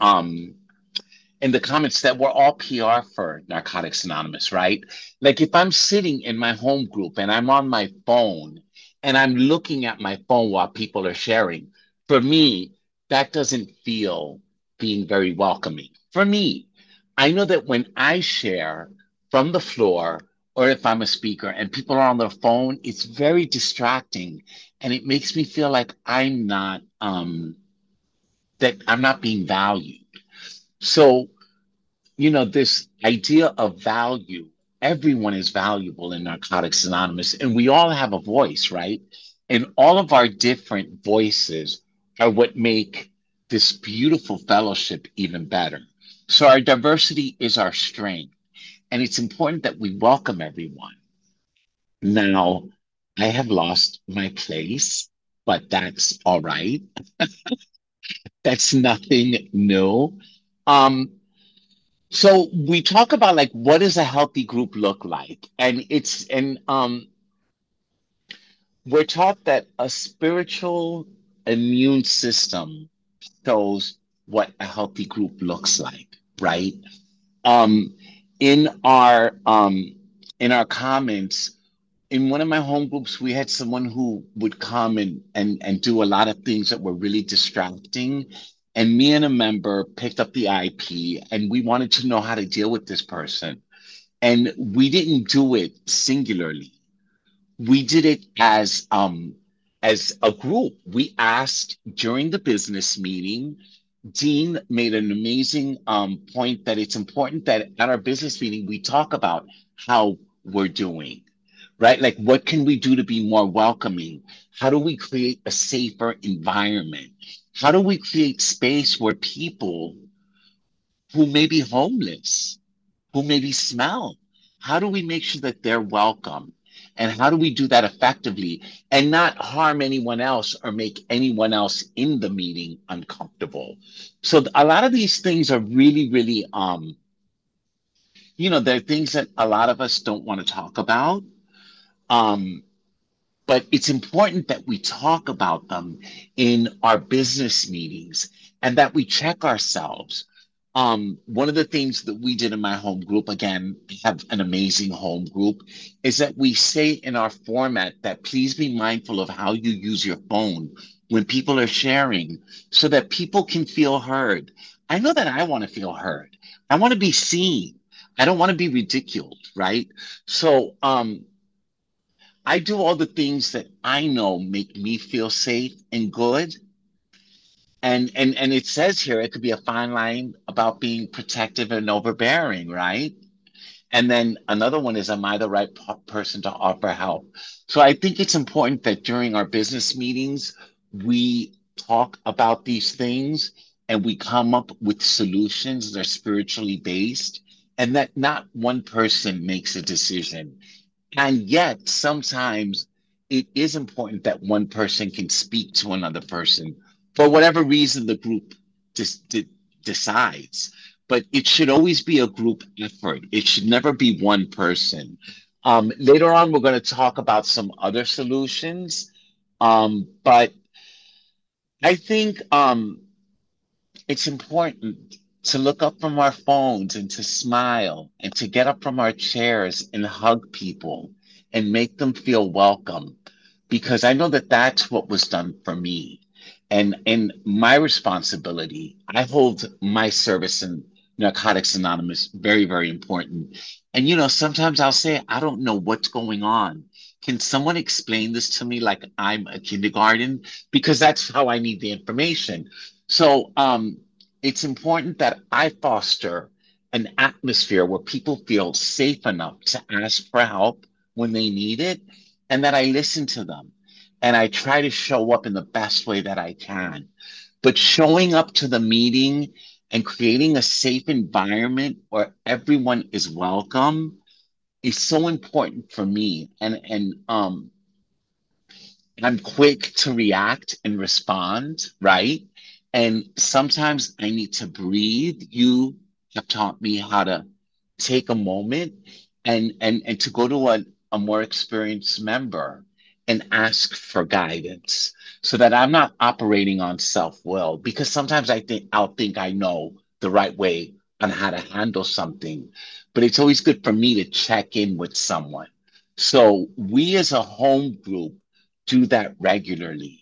in the comments that we're all PR for Narcotics Anonymous, right? Like if I'm sitting in my home group and I'm on my phone and I'm looking at my phone while people are sharing, for me, that doesn't feel being very welcoming. For me, I know that when I share from the floor or if I'm a speaker and people are on their phone, it's very distracting and it makes me feel like I'm not being valued. So this idea of value, everyone is valuable in Narcotics Anonymous, and we all have a voice, right? And all of our different voices are what make this beautiful fellowship even better. So our diversity is our strength, and it's important that we welcome everyone. Now, I have lost my place, but that's all right. That's nothing new. Um, So we talk about like what does a healthy group look like? And we're taught that a spiritual immune system shows what a healthy group looks like, right? Um in our um in our comments, in one of my home groups, we had someone who would come and do a lot of things that were really distracting. And me and a member picked up the IP and we wanted to know how to deal with this person. And we didn't do it singularly. We did it as a group. We asked during the business meeting. Dean made an amazing point that it's important that at our business meeting we talk about how we're doing, right? Like, what can we do to be more welcoming? How do we create a safer environment? How do we create space where people who may be homeless, who maybe smell, how do we make sure that they're welcome? And how do we do that effectively and not harm anyone else or make anyone else in the meeting uncomfortable? So a lot of these things are really, really, they're things that a lot of us don't want to talk about. Um, but it's important that we talk about them in our business meetings and that we check ourselves. One of the things that we did in my home group, again, we have an amazing home group, is that we say in our format that please be mindful of how you use your phone when people are sharing so that people can feel heard. I know that I want to feel heard. I want to be seen. I don't want to be ridiculed, right? So, I do all the things that I know make me feel safe and good. And it says here it could be a fine line about being protective and overbearing, right? And then another one is, am I the right person to offer help? So I think it's important that during our business meetings, we talk about these things and we come up with solutions that are spiritually based and that not one person makes a decision. And yet, sometimes it is important that one person can speak to another person for whatever reason the group decides. But it should always be a group effort. It should never be one person. Later on, we're going to talk about some other solutions. But I think it's important to look up from our phones and to smile and to get up from our chairs and hug people and make them feel welcome because I know that that's what was done for me. And my responsibility, I hold my service in Narcotics Anonymous very, very important. And sometimes I'll say, I don't know what's going on. Can someone explain this to me like I'm a kindergarten? Because that's how I need the information. So it's important that I foster an atmosphere where people feel safe enough to ask for help when they need it, and that I listen to them and I try to show up in the best way that I can. But showing up to the meeting and creating a safe environment where everyone is welcome is so important for me. And I'm quick to react and respond, right? And sometimes I need to breathe. You have taught me how to take a moment and to go to a more experienced member and ask for guidance so that I'm not operating on self-will because sometimes I'll think I know the right way on how to handle something, but it's always good for me to check in with someone. So we as a home group do that regularly.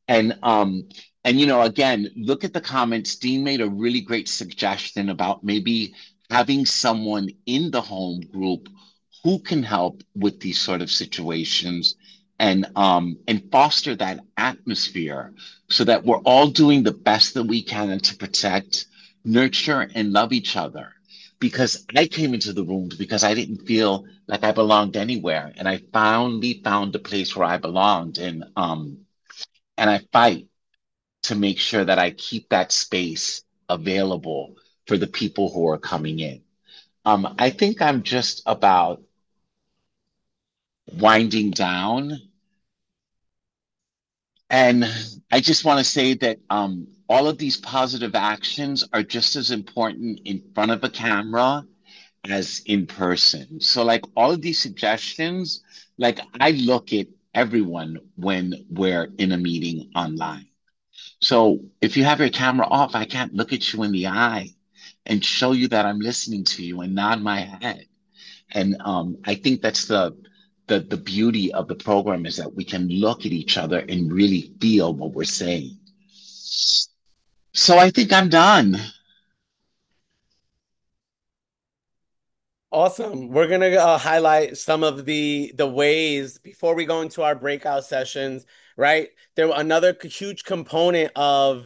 And again, look at the comments. Dean made a really great suggestion about maybe having someone in the home group who can help with these sort of situations and foster that atmosphere so that we're all doing the best that we can to protect, nurture, and love each other. Because I came into the rooms because I didn't feel like I belonged anywhere, and I finally found a place where I belonged, and I fight to make sure that I keep that space available for the people who are coming in. I think I'm just about winding down. And I just want to say that all of these positive actions are just as important in front of a camera as in person. So, like all of these suggestions, like I look at everyone when we're in a meeting online. So if you have your camera off, I can't look at you in the eye and show you that I'm listening to you and nod my head. And I think that's the beauty of the program is that we can look at each other and really feel what we're saying. So I think I'm done. Awesome. We're gonna highlight some of the ways before we go into our breakout sessions, right? Another huge component of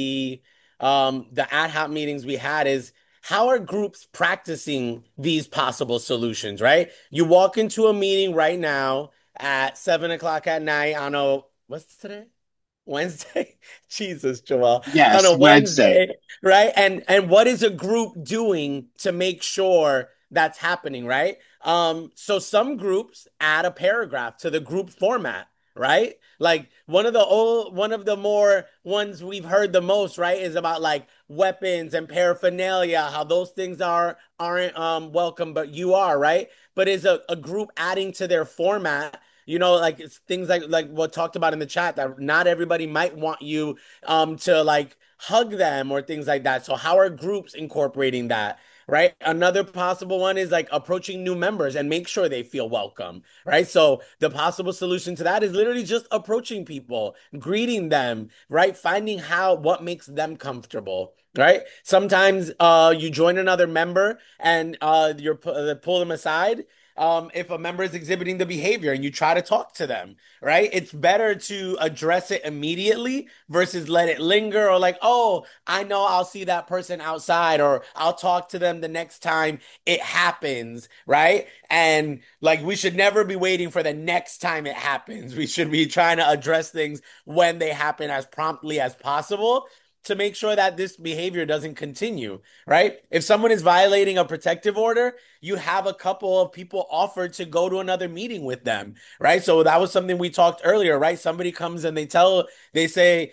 the ad hoc meetings we had is how are groups practicing these possible solutions, right? You walk into a meeting right now at 7 o'clock at night. I don't know what's today? Wednesday? Jesus, Joel. On a Yes, Wednesday. Wednesday, right? And what is a group doing to make sure that's happening, right? So some groups add a paragraph to the group format, right? Like one of the more ones we've heard the most, right, is about like weapons and paraphernalia, how those things aren't welcome, but you are, right? But is a group adding to their format, like it's things like what talked about in the chat, that not everybody might want you to like hug them or things like that. So how are groups incorporating that? Right. Another possible one is like approaching new members and make sure they feel welcome. Right. So the possible solution to that is literally just approaching people, greeting them, right? Finding what makes them comfortable. Right. Sometimes you join another member and you're pull them aside if a member is exhibiting the behavior and you try to talk to them, right? It's better to address it immediately versus let it linger, or like, oh, I know I'll see that person outside, or I'll talk to them the next time it happens, right? And like, we should never be waiting for the next time it happens. We should be trying to address things when they happen as promptly as possible to make sure that this behavior doesn't continue, right? If someone is violating a protective order, you have a couple of people offered to go to another meeting with them, right? So that was something we talked earlier, right? Somebody comes and they say,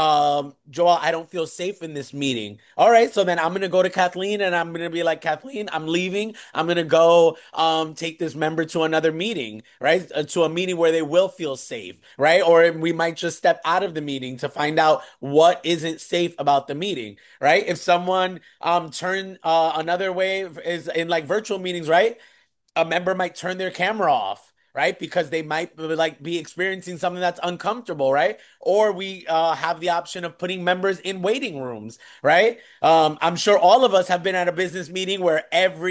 Joel, I don't feel safe in this meeting. All right, so then I'm gonna go to Kathleen and I'm gonna be like, Kathleen, I'm leaving. I'm gonna go take this member to another meeting, right? To a meeting where they will feel safe, right? Or we might just step out of the meeting to find out what isn't safe about the meeting, right? If someone turn another way is in like virtual meetings, right? A member might turn their camera off, right? Because they might like be experiencing something that's uncomfortable, right? Or we have the option of putting members in waiting rooms, right? I'm sure all of us have been at a business meeting where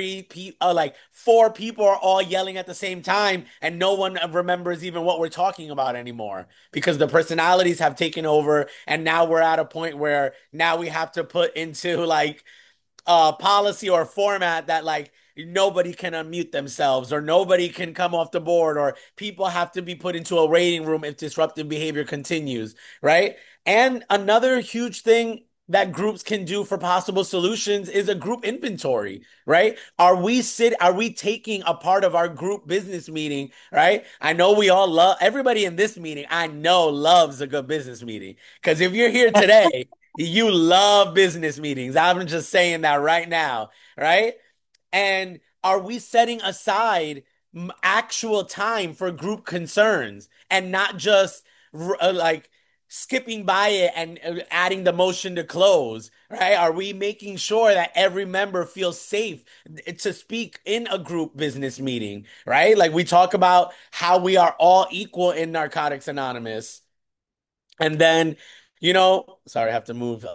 like four people are all yelling at the same time and no one remembers even what we're talking about anymore because the personalities have taken over, and now we're at a point where now we have to put into like policy or format that like nobody can unmute themselves or nobody can come off the board, or people have to be put into a waiting room if disruptive behavior continues, right? And another huge thing that groups can do for possible solutions is a group inventory, right? Are we taking a part of our group business meeting, right? I know we all love everybody in this meeting, I know loves a good business meeting. Because if you're here today, you love business meetings. I'm just saying that right now, right? And are we setting aside actual time for group concerns and not just like skipping by it and adding the motion to close, right? Are we making sure that every member feels safe to speak in a group business meeting, right? Like we talk about how we are all equal in Narcotics Anonymous. And then, sorry, I have to move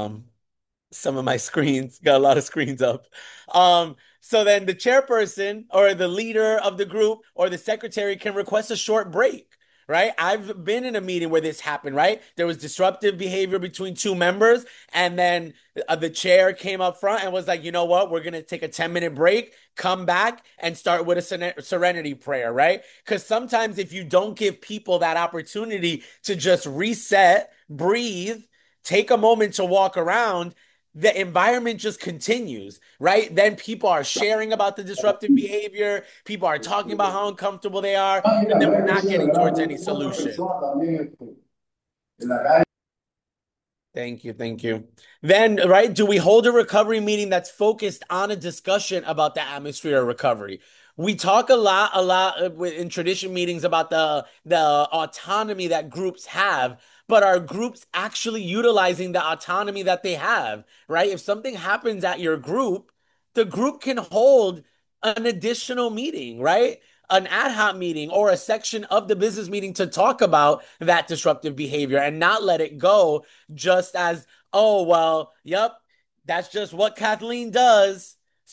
some of my screens. Got a lot of screens up. So then the chairperson or the leader of the group or the secretary can request a short break, right? I've been in a meeting where this happened, right? There was disruptive behavior between two members, and then the chair came up front and was like, you know what? We're going to take a 10-minute break, come back, and start with a serenity prayer, right? Because sometimes if you don't give people that opportunity to just reset, breathe, take a moment to walk around, the environment just continues, right? Then people are sharing about the disruptive behavior. People are talking about how uncomfortable they are, and then we're not getting towards any solution. Thank you. Thank you. Then, right, do we hold a recovery meeting that's focused on a discussion about the atmosphere of recovery? We talk a lot in tradition meetings about the autonomy that groups have, but are groups actually utilizing the autonomy that they have, right? If something happens at your group, the group can hold an additional meeting, right? An ad hoc meeting or a section of the business meeting to talk about that disruptive behavior and not let it go just as, oh, well, yep, that's just what Kathleen does.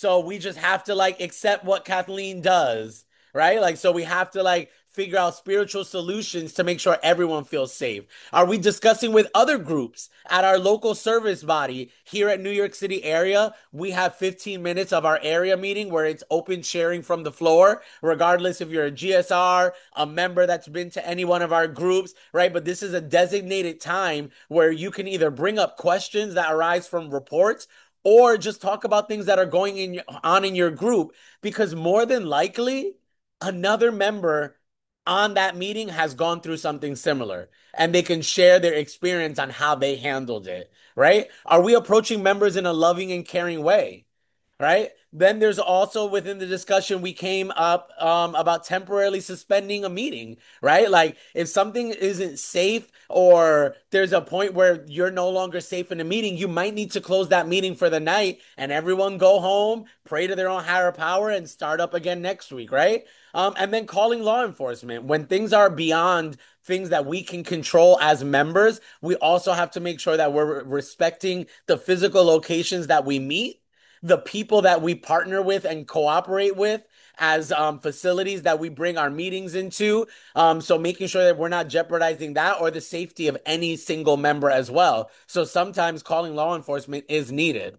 So we just have to like accept what Kathleen does, right? Like, so we have to like figure out spiritual solutions to make sure everyone feels safe. Are we discussing with other groups at our local service body here at New York City area? We have 15 minutes of our area meeting where it's open sharing from the floor, regardless if you're a GSR, a member that's been to any one of our groups, right? But this is a designated time where you can either bring up questions that arise from reports or just talk about things that are on in your group, because more than likely another member on that meeting has gone through something similar and they can share their experience on how they handled it, right? Are we approaching members in a loving and caring way? Right? Then there's also within the discussion we came up about temporarily suspending a meeting, right? Like if something isn't safe or there's a point where you're no longer safe in a meeting, you might need to close that meeting for the night and everyone go home, pray to their own higher power, and start up again next week, right? And then calling law enforcement when things are beyond things that we can control as members. We also have to make sure that we're respecting the physical locations that we meet, the people that we partner with and cooperate with as facilities that we bring our meetings into. So making sure that we're not jeopardizing that or the safety of any single member as well. So sometimes calling law enforcement is needed.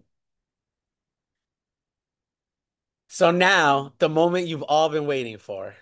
So now, the moment you've all been waiting for,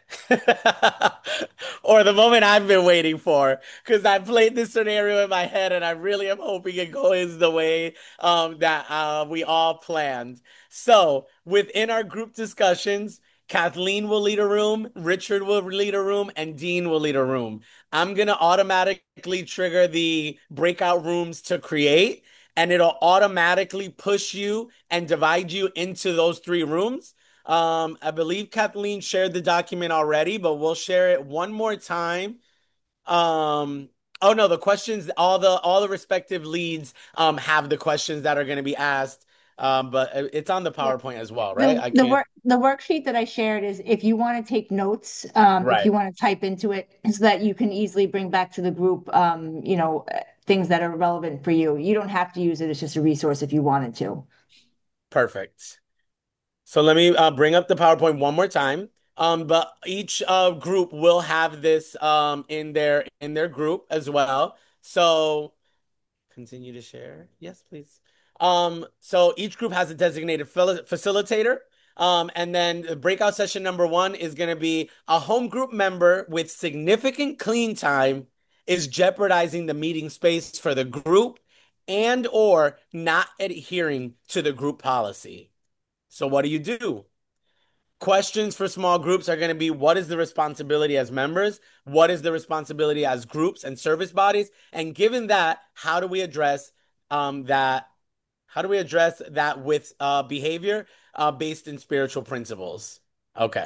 or the moment I've been waiting for, because I played this scenario in my head and I really am hoping it goes the way that we all planned. So, within our group discussions, Kathleen will lead a room, Richard will lead a room, and Dean will lead a room. I'm going to automatically trigger the breakout rooms to create, and it'll automatically push you and divide you into those three rooms. I believe Kathleen shared the document already, but we'll share it one more time. Um, oh no, the questions, all the respective leads have the questions that are going to be asked. But it's on the Yeah. PowerPoint as well, right? I The can't. worksheet that I shared is if you want to take notes, if Right. you want to type into it so that you can easily bring back to the group, things that are relevant for you. You don't have to use it. It's just a resource if you wanted to. Perfect. So let me bring up the PowerPoint one more time. But each group will have this in their group as well. So continue to share. Yes, please. So each group has a designated facilitator. And then the breakout session number one is going to be a home group member with significant clean time is jeopardizing the meeting space for the group and or not adhering to the group policy. So what do you do? Questions for small groups are going to be what is the responsibility as members? What is the responsibility as groups and service bodies? And given that, how do we address that? How do we address that with behavior based in spiritual principles? Okay.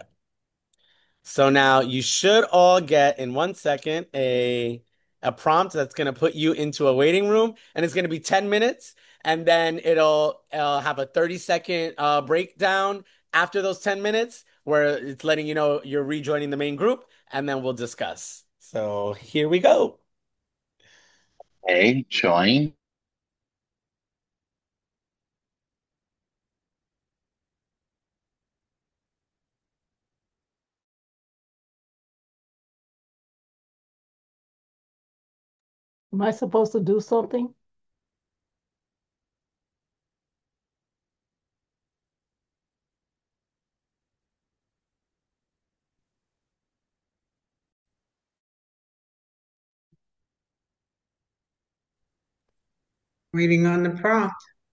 So now you should all get in 1 second a prompt that's going to put you into a waiting room, and it's going to be 10 minutes, and then it'll have a 30-second breakdown after those 10 minutes where it's letting you know you're rejoining the main group, and then we'll discuss. So here we go. Okay, join. Am I supposed to do something? Waiting on the prompt.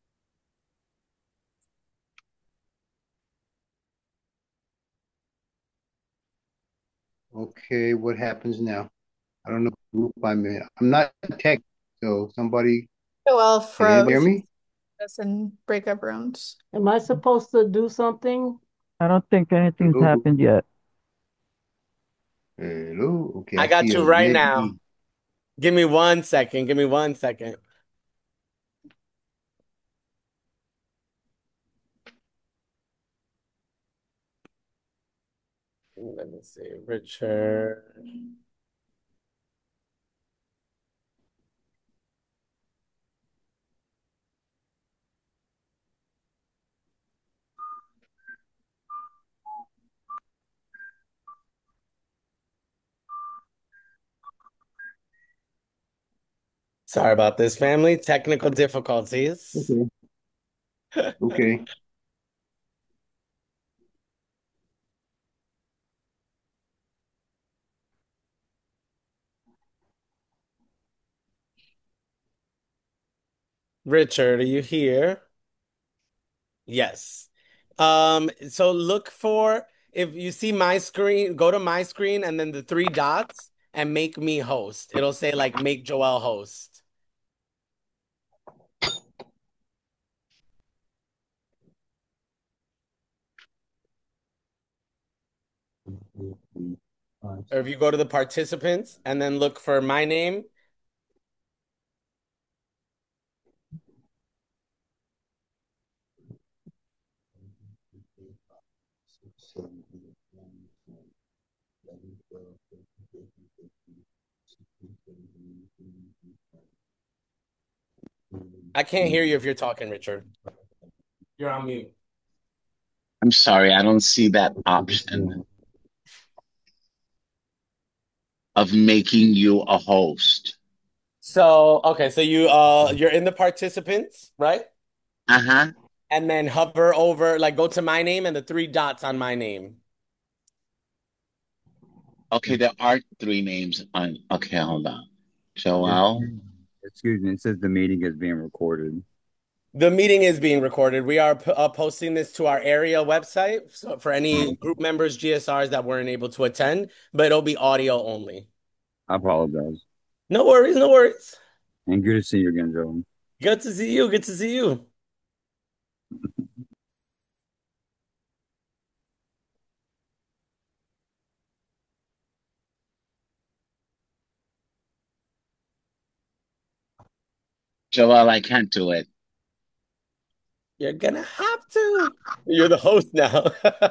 Okay, what happens now? I don't know what group I'm in. I'm not tech, so somebody Joelle can you hear froze me? us in breakup rooms. Am I supposed to do something? I don't think anything's Hello? happened yet. Hello? Okay, I I see got you a right red now. E. Give me 1 second. Give me 1 second. Let me see. Richard. Sorry about this, family. Technical difficulties. Okay. Okay. Richard, are you here? Yes. So look for if you see my screen, go to my screen and then the three dots and make me host. It'll say like make Joel host. Or if you go to the participants and then look for my name. I can't hear you if you're talking, Richard. You're on mute. I'm sorry, I don't see that option of making you a host. So, okay, so you're in the participants, right? Uh-huh. And then hover over, like go to my name and the three dots on my name. Okay, there are three names on. Okay, hold on. Joel. Excuse me, it says the meeting is being recorded. The meeting is being recorded. We are posting this to our area website so for any group members, GSRs that weren't able to attend, but it'll be audio only. I apologize. No worries, no worries. And good to see you again, Joe. Good to see you. Good to see you. Joel, I can't do it. You're gonna have to. You're the host now.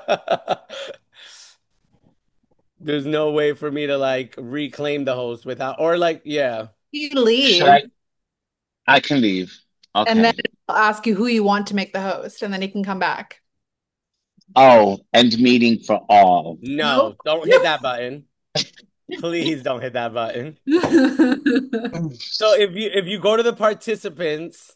There's no way for me to like reclaim the host without, or like, yeah. You Should leave, I can leave. and then Okay. I'll ask you who you want to make the host, and then you can come back. Oh, end meeting for all. No, Nope. don't hit that button. Please don't hit that button. So if you go to the participants,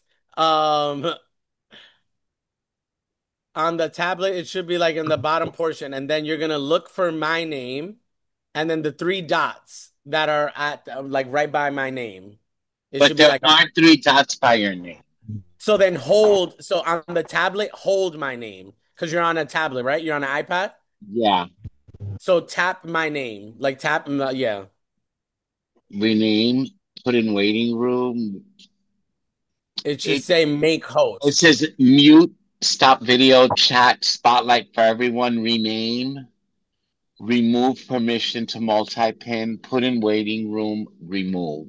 on the tablet, it should be like in the bottom portion, and then you're gonna look for my name, and then the three dots that are at like right by my name. It But should be there like aren't three dots by your name. so then hold so on the tablet, hold my name because you're on a tablet, right? You're on an iPad. Yeah. So tap my name, like tap, yeah. Rename, put in waiting room. It should It say make it host. says mute, stop video, chat, spotlight for everyone, rename, remove permission to multi-pin, put in waiting room, remove.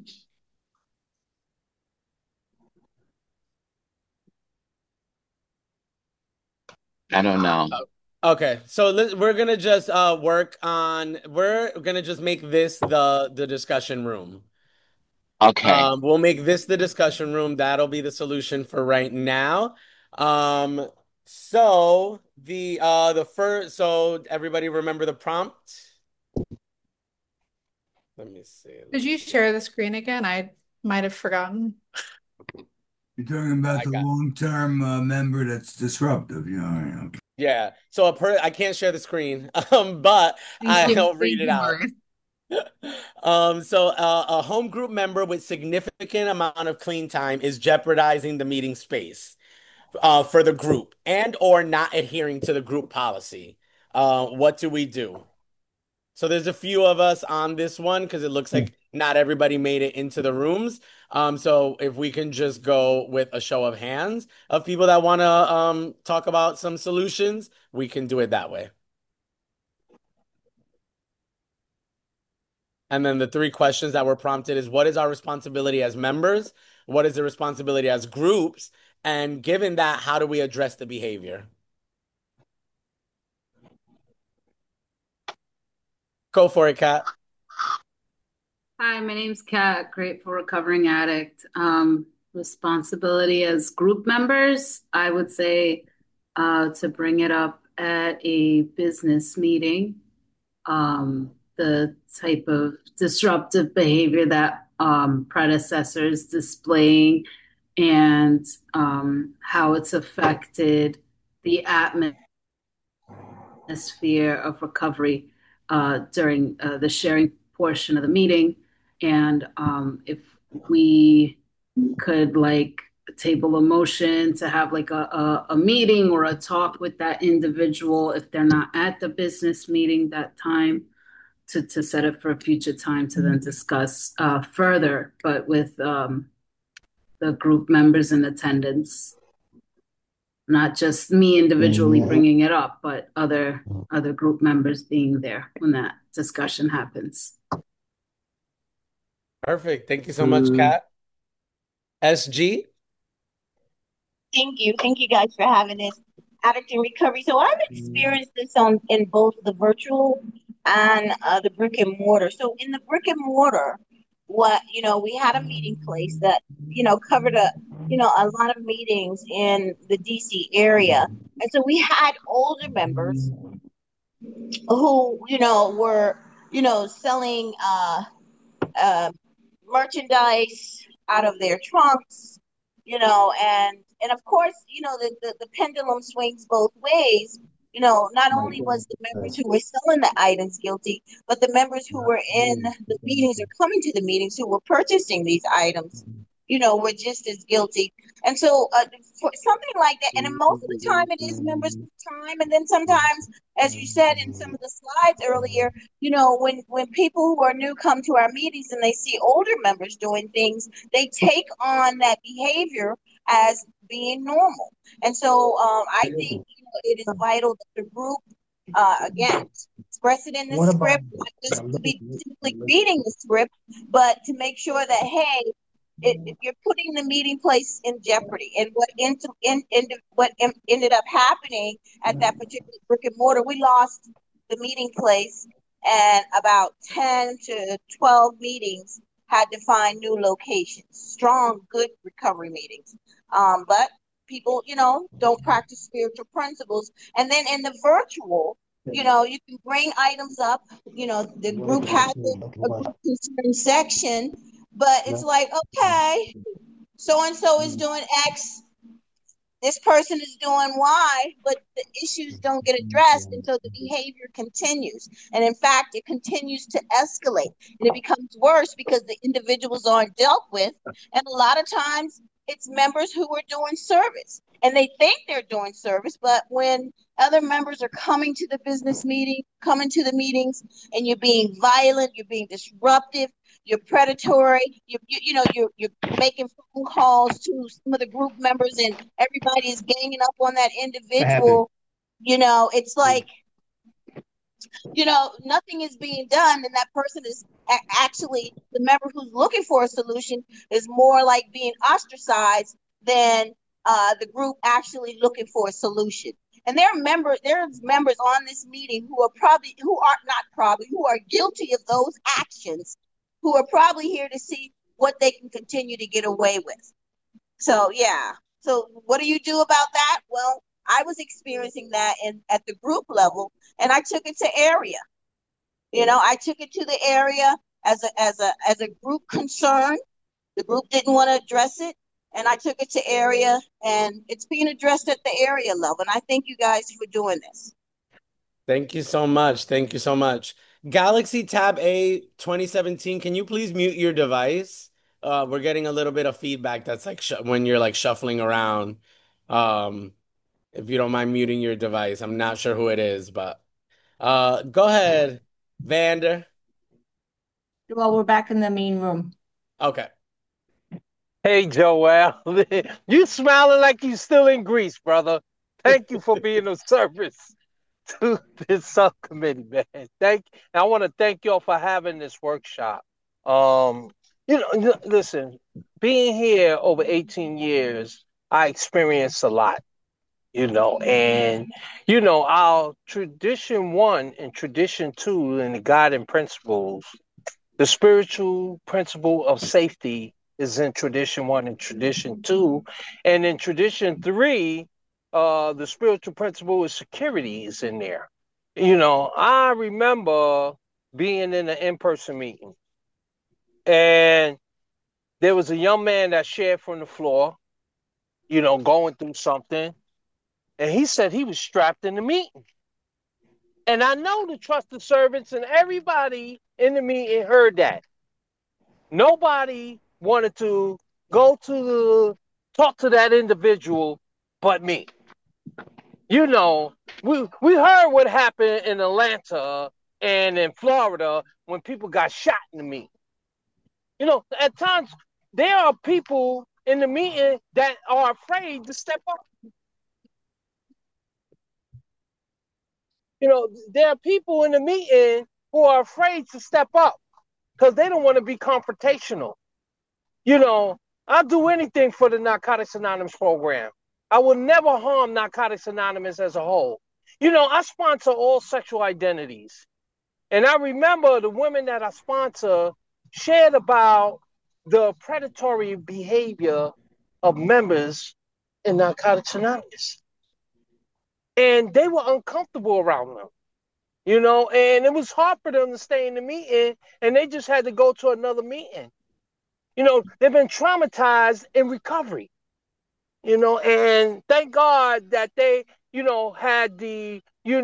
I don't know. Okay, so we're gonna just we're gonna just make this the discussion room. Okay. We'll make this the discussion room. That'll be the solution for right now. Um, so the first so everybody remember the prompt? Let me see. Could you share the screen again? I might have forgotten. You're talking about the long-term member that's disruptive. Okay. Yeah. So I can't share the screen, but Thank you. I'll read Thank it you, out. Morris. So a home group member with significant amount of clean time is jeopardizing the meeting space for the group and or not adhering to the group policy. What do we do? So there's a few of us on this one because it looks like not everybody made it into the rooms. So if we can just go with a show of hands of people that want to talk about some solutions, we can do it that way. And then the three questions that were prompted is what is our responsibility as members? What is the responsibility as groups? And given that, how do we address the behavior? Go for it, Kat. Hi, my name's Kat, grateful recovering addict. Responsibility as group members, I would say to bring it up at a business meeting. The type of disruptive behavior that predecessors displaying and how it's affected the atmosphere of recovery during the sharing portion of the meeting. And if we could like table a motion to have like a meeting or a talk with that individual if they're not at the business meeting that time to set it for a future time to then discuss further, but with the group members in attendance, not just me individually bringing it up, but other group members being there when that discussion happens. Perfect. Thank you so much, Kat. SG? Thank you. Thank you guys for having this addict in recovery. So I've experienced this in both the virtual and the brick and mortar. So in the brick and mortar, we had a meeting place that, covered a lot of meetings in the DC area. And so we had older members who, were, selling merchandise out of their trunks, and of course, the pendulum swings both ways. Not only was the members who were selling the items guilty, but the members who were in the meetings or coming to the meetings who were purchasing these items, were just as guilty. And so for something like that, and then most of the time it is members of time, and then sometimes, as you said in some of the slides earlier, when people who are new come to our meetings and they see older members doing things, they take on that behavior as being normal. And so I think it is vital that the group, again, express it in the script, not just to be simply reading the script, but to make sure that, hey, you're putting the meeting place in jeopardy. And what ended up happening at that particular brick and mortar, we lost the meeting place, and about 10 to 12 meetings had to find new locations, strong, good recovery meetings. But people, don't practice spiritual principles. And then in the virtual, you can bring items up, the group has a group concern section, but it's like, okay, so-and-so is doing X, this person is doing Y, but the issues don't get addressed, and so the behavior continues. And in fact, it continues to escalate, and it becomes worse because the individuals aren't dealt with. And a lot of times it's members who are doing service, and they think they're doing service, but when other members are coming to the business meeting, coming to the meetings, and you're being violent, you're being disruptive, you're predatory, you're making phone calls to some of the group members, and everybody is ganging up on that individual. It's like, nothing is being done, and that person is actually, the member who's looking for a solution is more like being ostracized than the group actually looking for a solution. And there's members on this meeting who are guilty of those actions, who are probably here to see what they can continue to get away with. So, yeah. So what do you do about that? Well, I was experiencing that at the group level, and I took it to area. I took it to the area as a group concern. The group didn't want to address it, and I took it to area, and it's being addressed at the area level. And I thank you guys for doing this. Thank you so much. Thank you so much. Galaxy Tab A 2017, can you please mute your device? We're getting a little bit of feedback that's like when you're like shuffling around. If you don't mind muting your device. I'm not sure who it is, but go ahead, Vander. Well, we're back in the main room. Okay. Hey, Joel. You smiling like you still in Greece, brother. Thank you for being of service to this subcommittee, man. I want to thank y'all for having this workshop. Listen, being here over 18 years, I experienced a lot, and, our tradition 1 and tradition 2 in the guiding principles, the spiritual principle of safety is in tradition 1 and tradition 2. And in tradition 3, the spiritual principle of security is in there. I remember being in an in-person meeting, and there was a young man that shared from the floor, you know, going through something. And he said he was strapped in the meeting. And I know the trusted servants and everybody in the meeting heard that. Nobody wanted to talk to that individual but me. You know, we heard what happened in Atlanta and in Florida when people got shot in the meeting. You know, at times there are people in the meeting that are afraid to step up. You know, there are people in the meeting who are afraid to step up because they don't want to be confrontational. You know, I'll do anything for the Narcotics Anonymous program. I will never harm Narcotics Anonymous as a whole. You know, I sponsor all sexual identities. And I remember the women that I sponsor shared about the predatory behavior of members in Narcotics Anonymous. And they were uncomfortable around them, you know, and it was hard for them to stay in the meeting, and they just had to go to another meeting. You know, they've been traumatized in recovery, you know, and thank God that they, you know, had the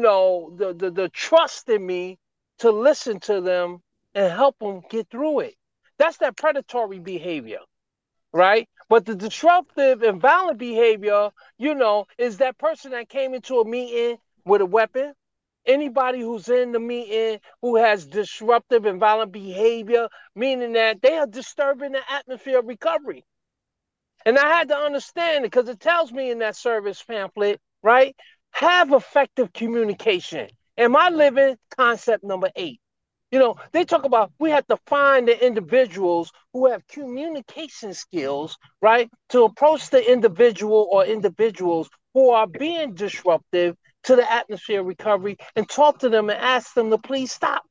trust in me to listen to them and help them get through it. That's that predatory behavior, right? But the disruptive and violent behavior, you know, is that person that came into a meeting with a weapon. Anybody who's in the meeting who has disruptive and violent behavior, meaning that they are disturbing the atmosphere of recovery. And I had to understand it because it tells me in that service pamphlet, right? Have effective communication. Am I living concept number 8? You know, they talk about we have to find the individuals who have communication skills, right, to approach the individual or individuals who are being disruptive to the atmosphere of recovery and talk to them and ask them to please stop.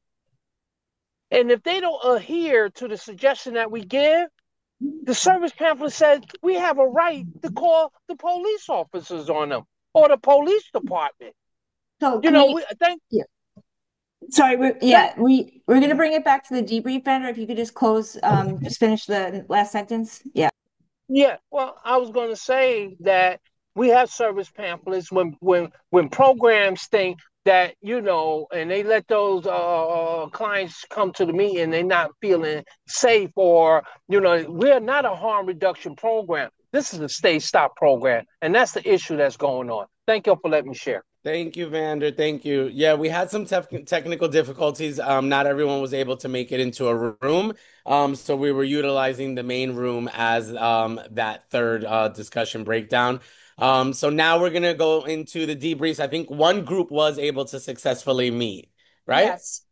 And if they don't adhere to the suggestion that we give, the service pamphlet says we have a right to call the police officers on them or the police department. So you know, thank you. Sorry, we're going to bring it back to the debrief, Vander. If you could just close, just finish the last sentence. Yeah. Yeah. Well, I was going to say that we have service pamphlets when programs think that, you know, and they let those clients come to the meeting, they're not feeling safe, or, you know, we're not a harm reduction program. This is a stay stop program, and that's the issue that's going on. Thank you for letting me share. Thank you, Vander. Thank you. Yeah, we had some technical difficulties. Not everyone was able to make it into a room. So we were utilizing the main room as that third discussion breakdown. So now we're going to go into the debriefs. I think one group was able to successfully meet, right? Yes.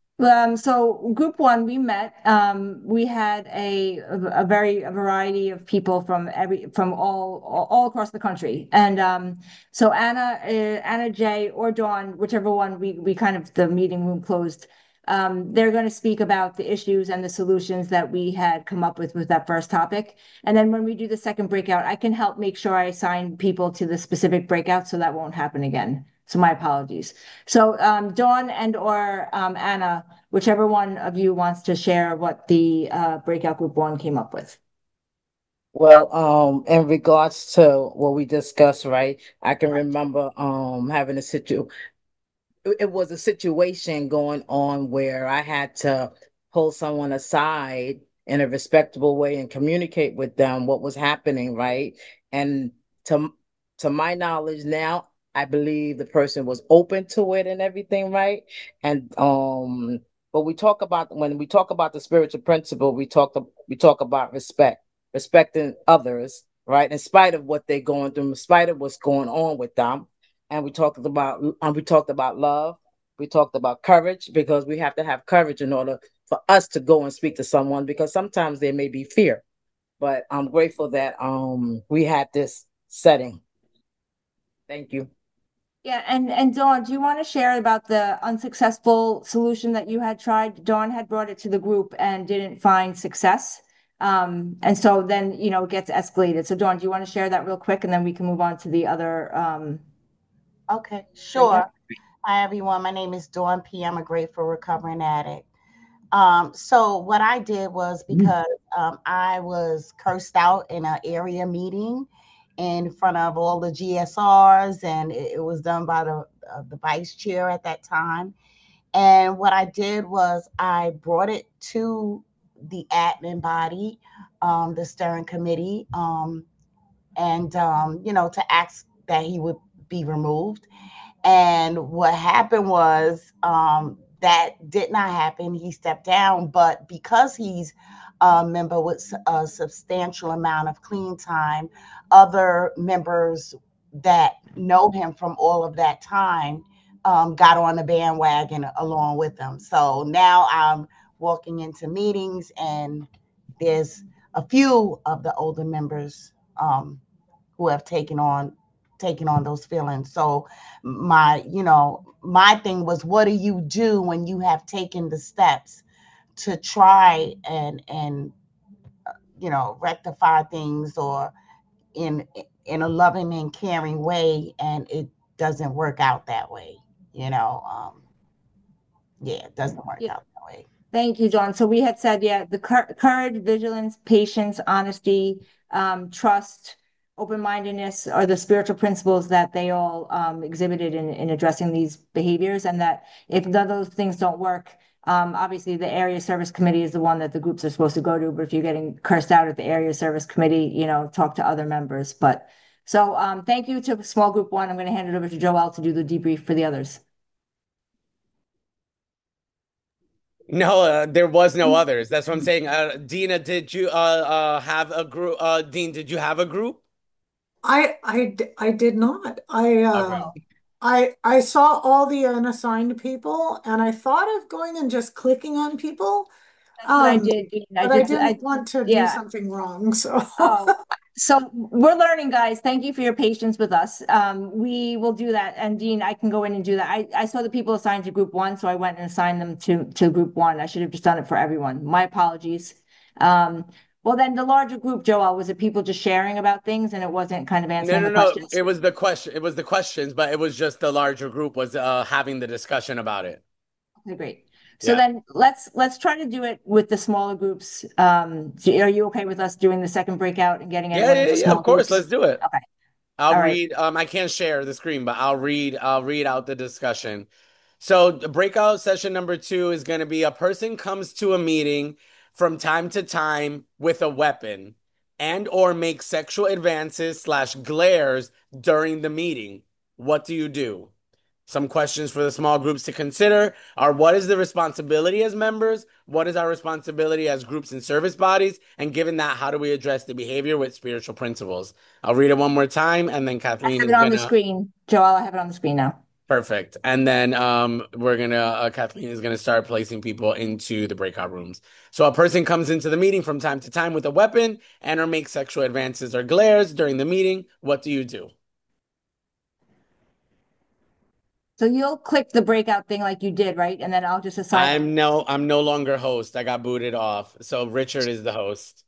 So group 1, we met. We had a variety of people from all across the country, and so Anna Jay or Dawn, whichever one we kind of the meeting room closed. They're going to speak about the issues and the solutions that we had come up with that first topic, and then when we do the second breakout, I can help make sure I assign people to the specific breakout so that won't happen again. So my apologies. So Dawn and or Anna, whichever one of you wants to share what the breakout group 1 came up with. Well, in regards to what we discussed, right? I can remember having it was a situation going on where I had to pull someone aside in a respectable way and communicate with them what was happening, right? And to my knowledge now, I believe the person was open to it and everything, right? And but when we talk about the spiritual principle, we talk about respecting others, right? In spite of what they're going through, in spite of what's going on with them. And we talked about love. We talked about courage, because we have to have courage in order for us to go and speak to someone, because sometimes there may be fear. But I'm grateful that we had this setting. Thank you. Yeah, and Dawn, do you want to share about the unsuccessful solution that you had tried? Dawn had brought it to the group and didn't find success. And so then, you know, it gets escalated. So Dawn, do you want to share that real quick, and then we can move on to the other Okay, sure. Hi, everyone. My name is Dawn P. I'm a grateful recovering addict. So what I did was because I was cursed out in an area meeting in front of all the GSRs, and it was done by the vice chair at that time. And what I did was I brought it to the admin body, the steering committee, and to ask that he would be removed. And what happened was that did not happen. He stepped down, but because he's a member with a substantial amount of clean time, other members that know him from all of that time got on the bandwagon along with them. So now I'm walking into meetings, and there's a few of the older members who have taken on those feelings. So my thing was, what do you do when you have taken the steps to try and rectify things, or in a loving and caring way, and it doesn't work out that way? It doesn't work out that way. Thank you, John. So we had said, the courage, vigilance, patience, honesty, trust, open-mindedness are the spiritual principles that they all exhibited in addressing these behaviors, and that if none of those things don't work, obviously the area service committee is the one that the groups are supposed to go to. But if you're getting cursed out at the area service committee, talk to other members. But so thank you to small group one. I'm going to hand it over to Joelle to do the debrief for the others. No, there was no others. That's what I'm saying. Dina, did you have a group? Dean, did you have a group? I did not. I saw all the unassigned people, and I thought of going and just clicking on people. That's what I did, Dean. But I didn't want to do something wrong. So So we're learning, guys. Thank you for your patience with us. We will do that. And Dean, I can go in and do that. I saw the people assigned to group one, so I went and assigned them to group one. I should have just done it for everyone. My apologies. Well, then the larger group, Joelle, was it people just sharing about things, and it wasn't kind of answering the questions? It was the question. It was the questions, but it was just the larger group was having the discussion about it. Okay, great. So then let's try to do it with the smaller groups. Are you okay with us doing the second breakout and getting everyone into small of course, groups? let's do it. Okay. I'll read. I can't share the screen, but I'll read out the discussion. So breakout session number 2 is going to be: a person comes to a meeting from time to time with a weapon and or makes sexual advances / glares during the meeting. What do you do? Some questions for the small groups to consider are: what is the responsibility as members? What is our responsibility as groups and service bodies? And given that, how do we address the behavior with spiritual principles? I'll read it one more time, and then Kathleen I have it on the screen. Joelle, I have it on the screen now. Perfect. And then Kathleen is gonna start placing people into the breakout rooms. So a person comes into the meeting from time to time with a weapon and or makes sexual advances or glares during the meeting. What do you do? So you'll click the breakout thing like you did, right? And then I'll just assign. I'm no longer host. I got booted off. So Richard is the host.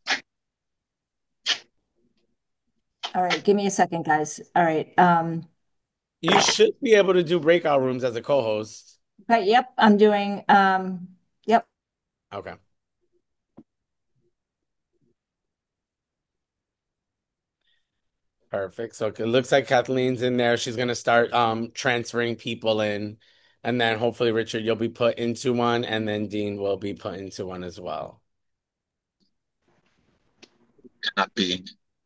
All right, give me a second, guys. All right. You should be able to do breakout rooms as a co-host. Okay, yep, I'm doing yep. Okay. Perfect. So it looks like Kathleen's in there. She's gonna start transferring people in, and then hopefully Richard, you'll be put into one, and then Dean will be put into one as well. Copy.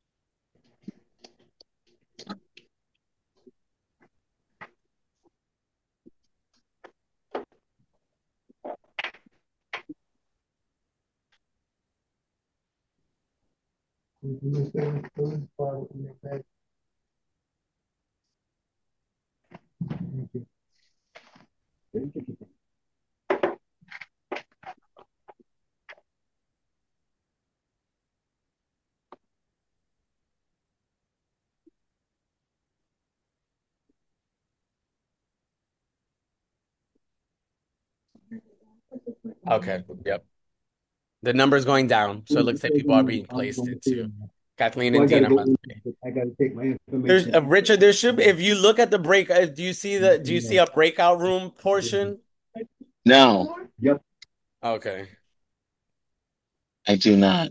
Okay. Yep. The number's going down, so it looks like people are being placed into Kathleen and Dean. I gotta take my information. There's Richard. There should be, if you look at the break. Do you see a breakout room portion? No. Yep. Okay. I do not.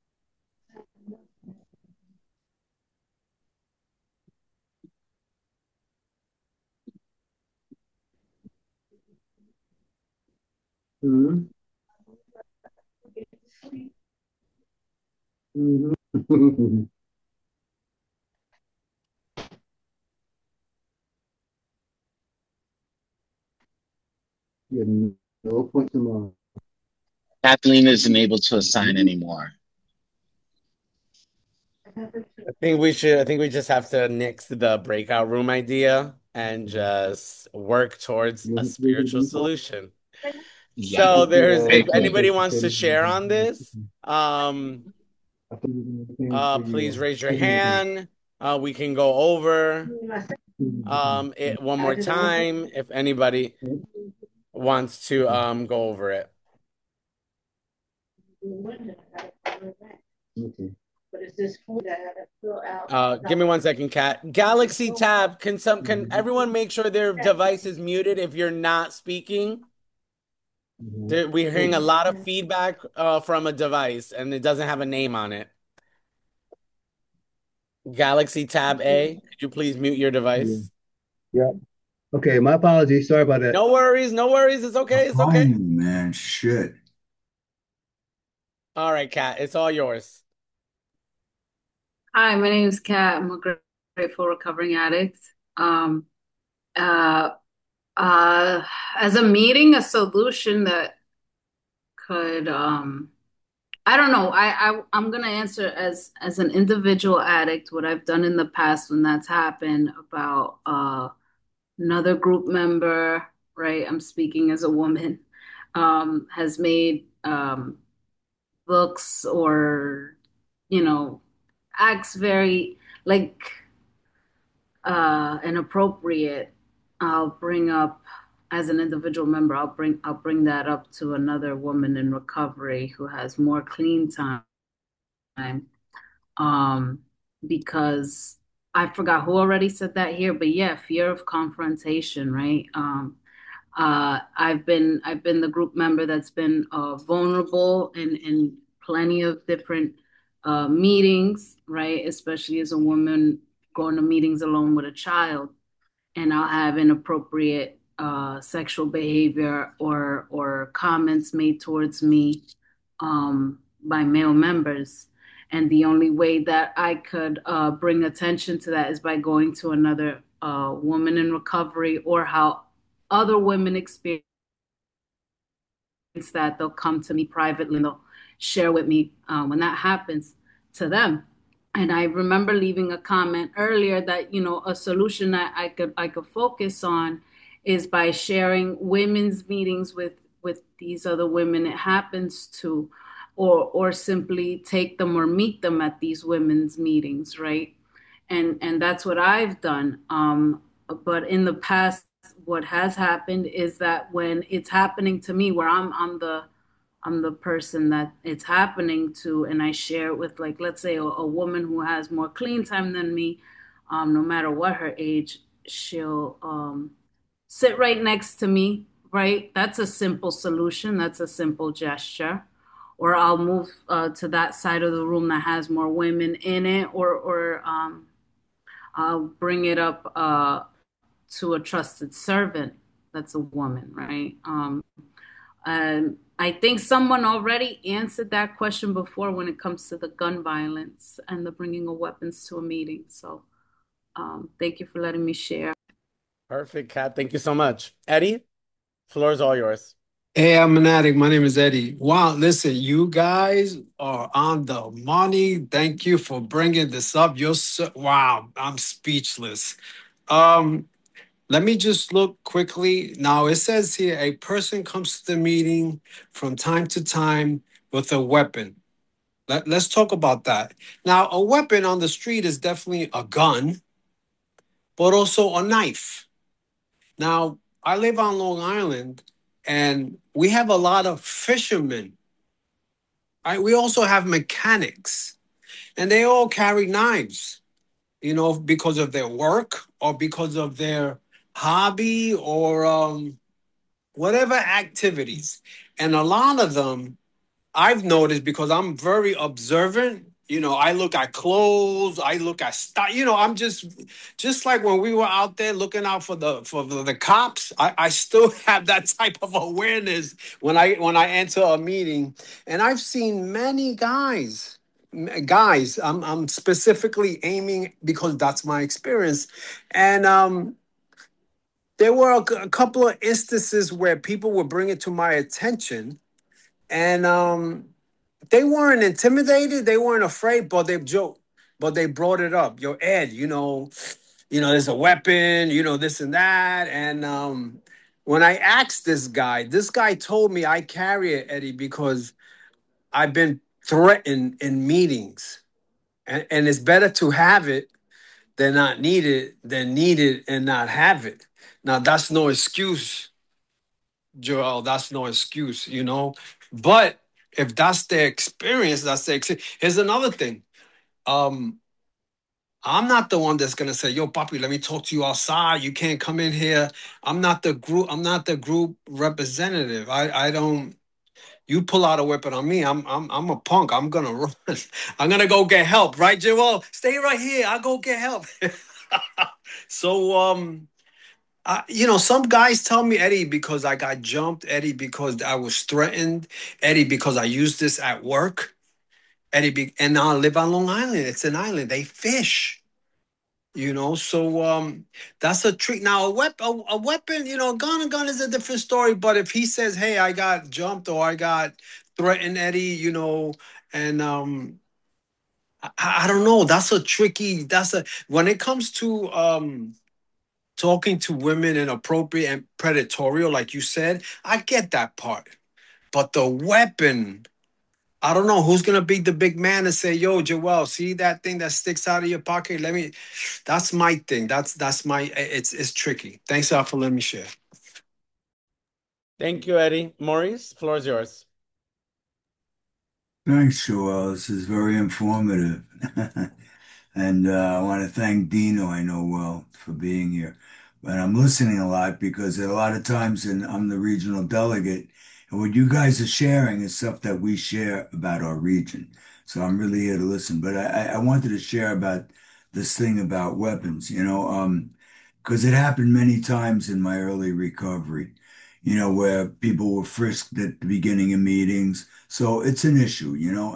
Mhm. Mhm. Yeah, no point tomorrow. Kathleen isn't able to assign anymore. I think we just have to nix the breakout room idea and just work towards a spiritual solution. Yeah, So there's, I if agree. anybody wants to share on this, please raise your hand. We can go over it one more time if anybody wants to go over it. Give me 1 second, Kat. Galaxy Tab, can everyone make sure their device is muted if you're not speaking? We're hearing a lot of feedback from a device and it doesn't have a name on it. Galaxy Tab A, could you please mute your device? Yeah. Okay, my apologies. Sorry about that. No worries, no worries. It's okay, it's okay. Man, shit. All right, Kat, it's all yours. Hi, my name is Kat. I'm a grateful recovering addict. Um, uh, as a meeting, a solution that could, I don't know. I'm gonna answer as an individual addict, what I've done in the past when that's happened about another group member, right? I'm speaking as a woman, has made looks or, you know, acts very like inappropriate. I'll bring up as an individual member, I'll bring that up to another woman in recovery who has more clean time. Um, because I forgot who already said that here, but yeah, fear of confrontation, right? I've been the group member that's been vulnerable in plenty of different meetings, right? Especially as a woman going to meetings alone with a child, and I'll have inappropriate sexual behavior or comments made towards me by male members. And the only way that I could bring attention to that is by going to another woman in recovery, or how other women experience that. They'll come to me privately and they'll share with me when that happens to them. And I remember leaving a comment earlier that, you know, a solution that I could focus on is by sharing women's meetings with these other women it happens to, or simply take them or meet them at these women's meetings, right? And that's what I've done. But in the past, what has happened is that when it's happening to me, where I'm the person that it's happening to, and I share it with, like, let's say a woman who has more clean time than me, no matter what her age, she'll sit right next to me, right? That's a simple solution. That's a simple gesture. Or I'll move to that side of the room that has more women in it, or I'll bring it up to a trusted servant that's a woman, right? And I think someone already answered that question before when it comes to the gun violence and the bringing of weapons to a meeting. So thank you for letting me share. Perfect, Kat. Thank you so much. Eddie, floor is all yours. Hey, I'm an addict. My name is Eddie. Wow, listen, you guys are on the money. Thank you for bringing this up. You're so, wow, I'm speechless. Um, Let me just look quickly. Now it says here a person comes to the meeting from time to time with a weapon. Let's talk about that. Now, a weapon on the street is definitely a gun, but also a knife. Now, I live on Long Island and we have a lot of fishermen. Right? We also have mechanics and they all carry knives, you know, because of their work or because of their hobby or whatever activities. And a lot of them I've noticed because I'm very observant. I look at clothes, I look at style. I'm just like when we were out there looking out for the cops. I still have that type of awareness when I enter a meeting, and I've seen many guys. I'm specifically aiming because that's my experience, and there were a couple of instances where people would bring it to my attention, and they weren't intimidated, they weren't afraid, but they joked, but they brought it up. Yo, Ed, there's a weapon, this and that. And when I asked this guy told me I carry it, Eddie, because I've been threatened in meetings. And it's better to have it than not need it than need it and not have it. Now that's no excuse, Joel. That's no excuse. But if that's their experience, that's their experience. Here's another thing. Um, I'm not the one that's gonna say, "Yo, Papi, let me talk to you outside. You can't come in here." I'm not the group. I'm not the group representative. I don't. You pull out a weapon on me. I'm a punk. I'm gonna run. I'm gonna go get help. Right, Joel? Stay right here. I'll go get help. So some guys tell me, Eddie, because I got jumped, Eddie, because I was threatened, Eddie, because I used this at work, Eddie, and now I live on Long Island. It's an island. They fish, so that's a treat. Now a weapon, a gun is a different story. But if he says, "Hey, I got jumped or I got threatened, Eddie," and I don't know. That's a tricky. When it comes to talking to women inappropriate and predatorial, like you said, I get that part. But the weapon, I don't know who's gonna be the big man and say, "Yo, Joel, see that thing that sticks out of your pocket? Let me." That's my thing. That's my. It's tricky. Thanks a lot for letting me share. Thank you, Eddie. Maurice, floor is yours. Thanks, Joel. This is very informative. And I want to thank Dino, I know well, for being here. But I'm listening a lot because a lot of times I'm the regional delegate, and what you guys are sharing is stuff that we share about our region. So I'm really here to listen. But I wanted to share about this thing about weapons, because it happened many times in my early recovery, where people were frisked at the beginning of meetings. So it's an issue,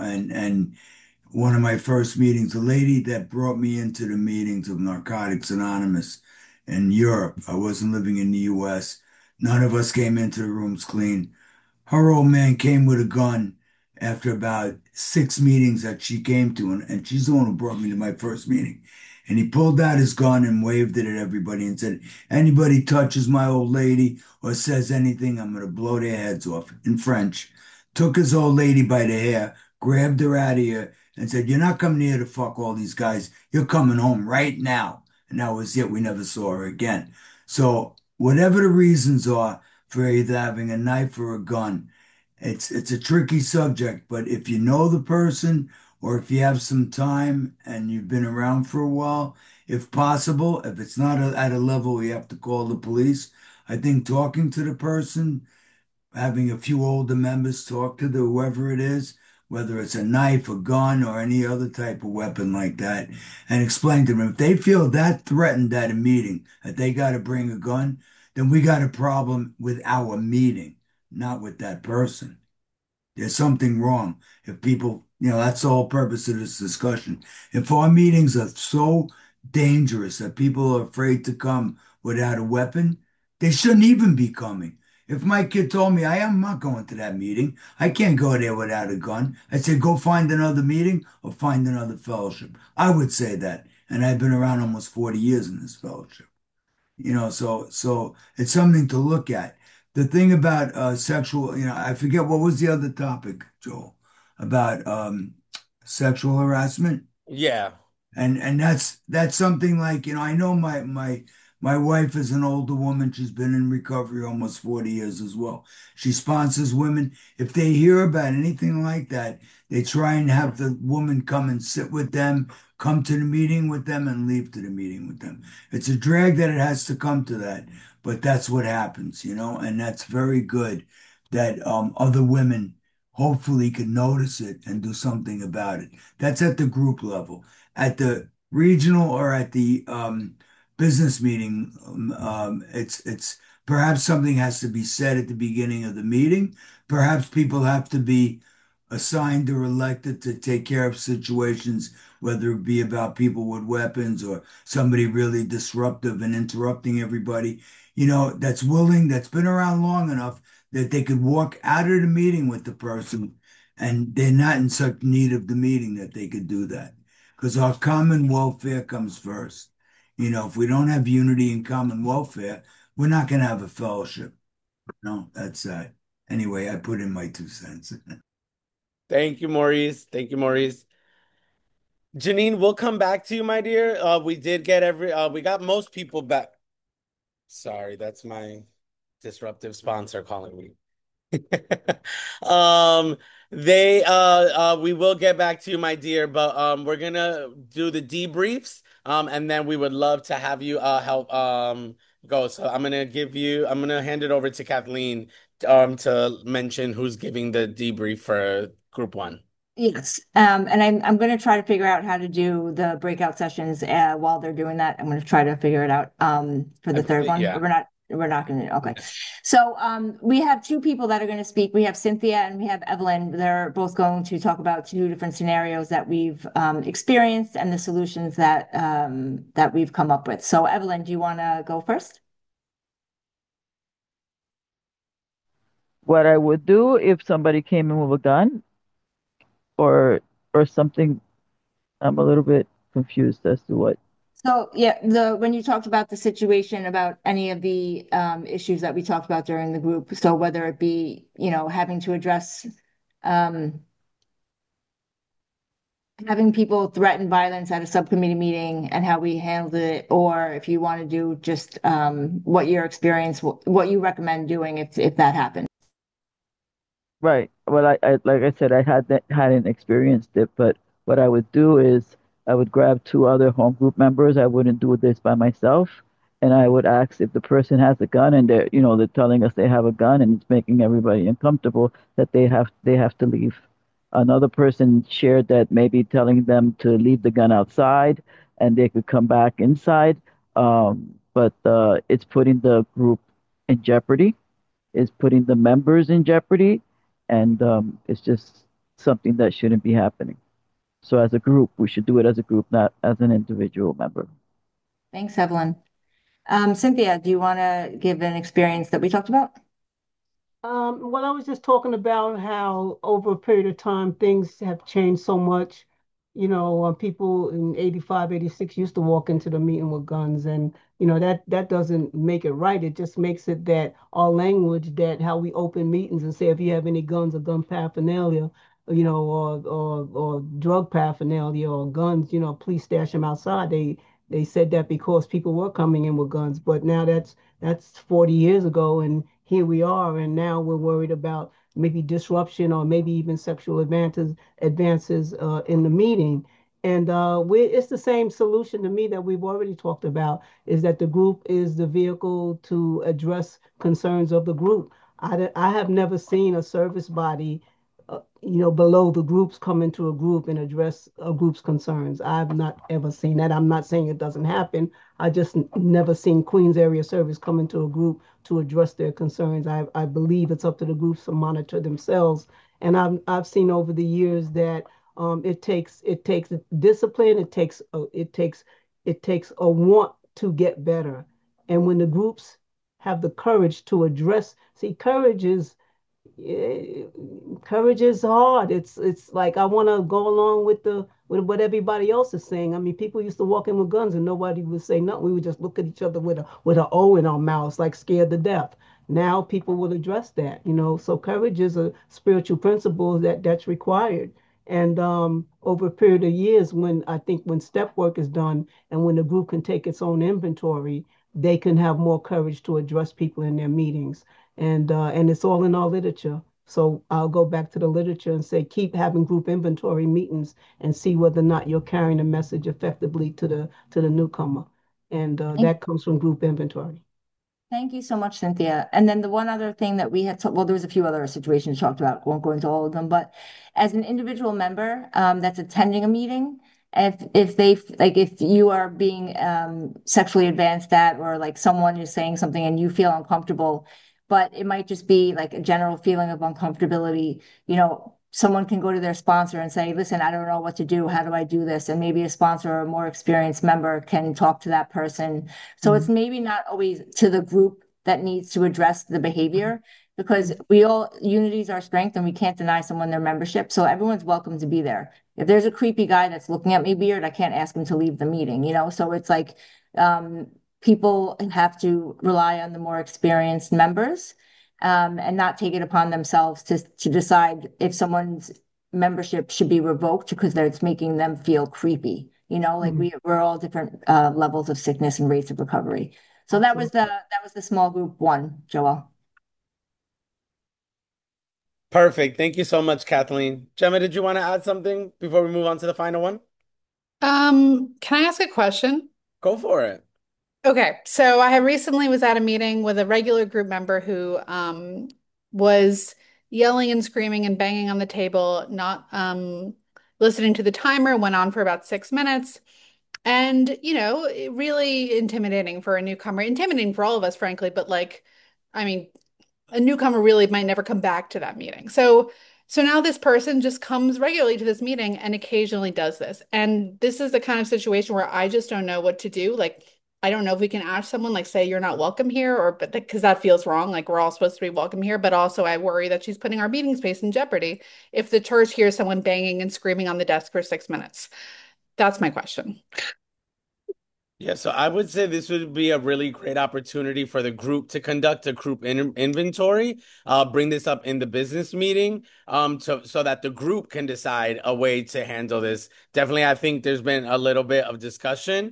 and one of my first meetings, the lady that brought me into the meetings of Narcotics Anonymous in Europe. I wasn't living in the US. None of us came into the rooms clean. Her old man came with a gun after about 6 meetings that she came to, and she's the one who brought me to my first meeting. And he pulled out his gun and waved it at everybody and said, "Anybody touches my old lady or says anything, I'm going to blow their heads off," in French. Took his old lady by the hair, grabbed her out of here, and said, "You're not coming here to fuck all these guys. You're coming home right now." And that was it. We never saw her again. So whatever the reasons are for either having a knife or a gun, it's a tricky subject. But if you know the person or if you have some time and you've been around for a while, if possible, if it's not at a level where you have to call the police, I think talking to the person, having a few older members talk to the whoever it is, whether it's a knife, a gun, or any other type of weapon like that, and explain to them if they feel that threatened at a meeting that they got to bring a gun, then we got a problem with our meeting, not with that person. There's something wrong. If people, that's the whole purpose of this discussion. If our meetings are so dangerous that people are afraid to come without a weapon, they shouldn't even be coming. If my kid told me I am not going to that meeting, I can't go there without a gun, I'd say go find another meeting or find another fellowship. I would say that. And I've been around almost 40 years in this fellowship. So it's something to look at. The thing about sexual, I forget what was the other topic, Joel, about sexual harassment. Yeah. And that's something like, I know my wife is an older woman. She's been in recovery almost 40 years as well. She sponsors women. If they hear about anything like that, they try and have the woman come and sit with them, come to the meeting with them, and leave to the meeting with them. It's a drag that it has to come to that, but that's what happens, and that's very good that other women hopefully could notice it and do something about it. That's at the group level. At the regional or at the business meeting, it's perhaps something has to be said at the beginning of the meeting. Perhaps people have to be assigned or elected to take care of situations, whether it be about people with weapons or somebody really disruptive and interrupting everybody, that's willing, that's been around long enough that they could walk out of the meeting with the person and they're not in such need of the meeting that they could do that. Because our common welfare comes first. If we don't have unity and common welfare, we're not going to have a fellowship. No, that's that. Anyway, I put in my 2 cents. Thank you, Maurice. Thank you, Maurice. Janine, we'll come back to you, my dear. We did get we got most people back. Sorry, that's my disruptive sponsor calling me. We will get back to you, my dear, but we're gonna do the debriefs, and then we would love to have you help go. So I'm gonna hand it over to Kathleen to mention who's giving the debrief for group one. Yes, and I'm going to try to figure out how to do the breakout sessions while they're doing that. I'm going to try to figure it out for the third one. Yeah. We're not going to. Okay. So we have two people that are going to speak. We have Cynthia and we have Evelyn. They're both going to talk about two different scenarios that we've experienced and the solutions that we've come up with. So Evelyn, do you want to go first? What I would do if somebody came in with a gun or something, I'm a little bit confused as to what. So yeah, when you talked about the situation about any of the issues that we talked about during the group, so whether it be, having to address having people threaten violence at a subcommittee meeting and how we handled it, or if you want to do just what your experience, what you recommend doing if that happened. Right. Well, I like I said, I hadn't experienced it, but what I would do is I would grab two other home group members. I wouldn't do this by myself, and I would ask if the person has a gun and they're telling us they have a gun and it's making everybody uncomfortable that they have to leave. Another person shared that maybe telling them to leave the gun outside and they could come back inside. But it's putting the group in jeopardy. It's putting the members in jeopardy, and it's just something that shouldn't be happening. So as a group, we should do it as a group, not as an individual member. Thanks, Evelyn. Cynthia, do you want to give an experience that we talked about? Well, I was just talking about how over a period of time things have changed so much. People in 85, 86 used to walk into the meeting with guns, and that doesn't make it right. It just makes it that our language, that how we open meetings and say if you have any guns or gun paraphernalia, or drug paraphernalia or guns, please stash them outside. They said that because people were coming in with guns, but now that's 40 years ago, and here we are, and now we're worried about maybe disruption or maybe even sexual advances in the meeting. And it's the same solution to me that we've already talked about, is that the group is the vehicle to address concerns of the group. I have never seen a service body below the groups come into a group and address a group's concerns. I've not ever seen that. I'm not saying it doesn't happen. I just never seen Queens Area Service come into a group to address their concerns. I believe it's up to the groups to monitor themselves. And I've seen over the years that it takes discipline. It takes a want to get better. And when the groups have the courage to address, see, courage is hard. It's like I want to go along with what everybody else is saying. I mean, people used to walk in with guns and nobody would say nothing. We would just look at each other with a O in our mouths, like scared to death. Now people will address that, So courage is a spiritual principle that's required. And over a period of years, when step work is done and when the group can take its own inventory, they can have more courage to address people in their meetings. And it's all in our literature. So I'll go back to the literature and say, keep having group inventory meetings and see whether or not you're carrying a message effectively to the newcomer. And that comes from group inventory. Thank you so much, Cynthia. And then the one other thing that we had, well, there was a few other situations talked about, won't go into all of them, but as an individual member that's attending a meeting, if they like if you are being sexually advanced at, or like someone is saying something and you feel uncomfortable, but it might just be like a general feeling of uncomfortability, someone can go to their sponsor and say, listen, I don't know what to do. How do I do this? And maybe a sponsor or a more experienced member can talk to that person. So it's maybe not always to the group that needs to address the behavior, because unity is our strength and we can't deny someone their membership. So everyone's welcome to be there. If there's a creepy guy that's looking at me weird, I can't ask him to leave the meeting. So it's like people have to rely on the more experienced members, and not take it upon themselves to decide if someone's membership should be revoked because it's making them feel creepy. Like we're all different levels of sickness and rates of recovery. So that was the small group one, Joelle. Perfect. Thank you so much, Kathleen. Gemma, did you want to add something before we move on to the final one? Can I ask a question? Go for it. Okay, so I recently was at a meeting with a regular group member who was yelling and screaming and banging on the table, not listening to the timer, went on for about 6 minutes. And, really intimidating for a newcomer, intimidating for all of us, frankly, but I mean, a newcomer really might never come back to that meeting. So now this person just comes regularly to this meeting and occasionally does this. And this is the kind of situation where I just don't know what to do. Like, I don't know if we can ask someone, like, say you're not welcome here, but because that feels wrong. Like, we're all supposed to be welcome here, but also I worry that she's putting our meeting space in jeopardy if the church hears someone banging and screaming on the desk for 6 minutes. That's my question. Yeah, so I would say this would be a really great opportunity for the group to conduct a group inventory. Bring this up in the business meeting, so that the group can decide a way to handle this. Definitely, I think there's been a little bit of discussion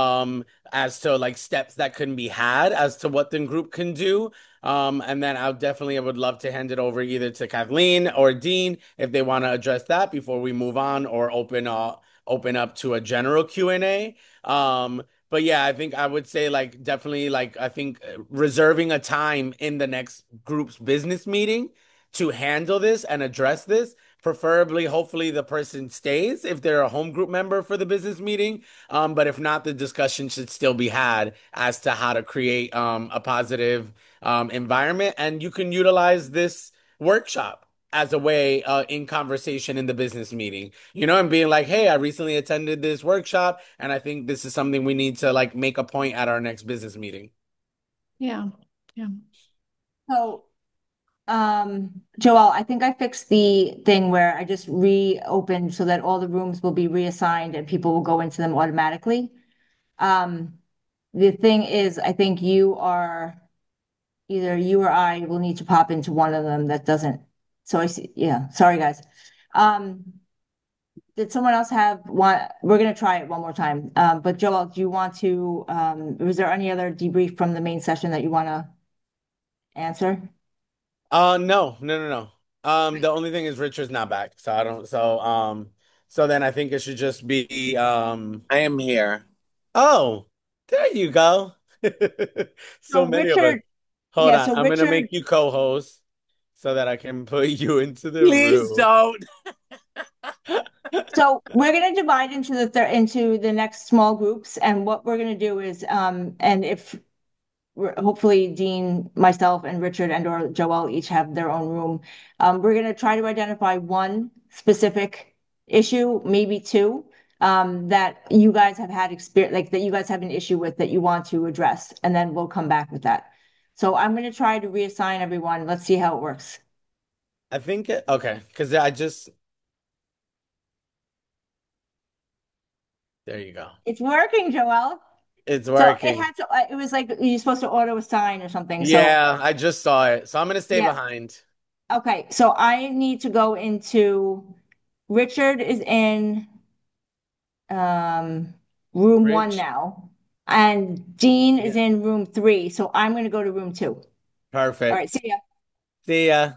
as to like steps that can be had as to what the group can do. And then I would love to hand it over either to Kathleen or Dean if they want to address that before we move on, or open up to a general Q&A. But yeah, I think I would say like definitely like I think reserving a time in the next group's business meeting to handle this and address this. Preferably, hopefully the person stays if they're a home group member for the business meeting. But if not, the discussion should still be had as to how to create a positive environment. And you can utilize this workshop as a way in conversation in the business meeting, and being like, hey, I recently attended this workshop and I think this is something we need to like make a point at our next business meeting. Yeah. Yeah. So, Joelle, I think I fixed the thing where I just reopened so that all the rooms will be reassigned and people will go into them automatically. The thing is, I think either you or I will need to pop into one of them that doesn't. So I see, yeah, sorry guys. Did someone else have one? We're gonna try it one more time. But Joel, do you want to, was there any other debrief from the main session that you want to answer? No, no, no, no. The only thing is Richard's not back, so I don't. So then I think it should just be. I am here. Oh, there you go. So So many of us. Richard, Hold yeah, on, so I'm gonna Richard, make you co-host so that I can put you into the Please room. don't. so we're gonna divide into the next small groups, and what we're gonna do is, and if hopefully Dean, myself, and Richard and/or Joel each have their own room. We're going to try to identify one specific issue, maybe two, that you guys have had experience, like that you guys have an issue with that you want to address, and then we'll come back with that. So I'm going to try to reassign everyone. Let's see how it works. I think okay, because I just there you go. It's working, Joel. It's So it working. had to. It was like you're supposed to auto assign or something. So Yeah, I just saw it. So I'm gonna stay yeah. behind. Okay. So I need to go into. Richard is in um, room one Rich, now, and Dean is yeah, in room three. So I'm going to go to room two. All right, see perfect. ya. See ya.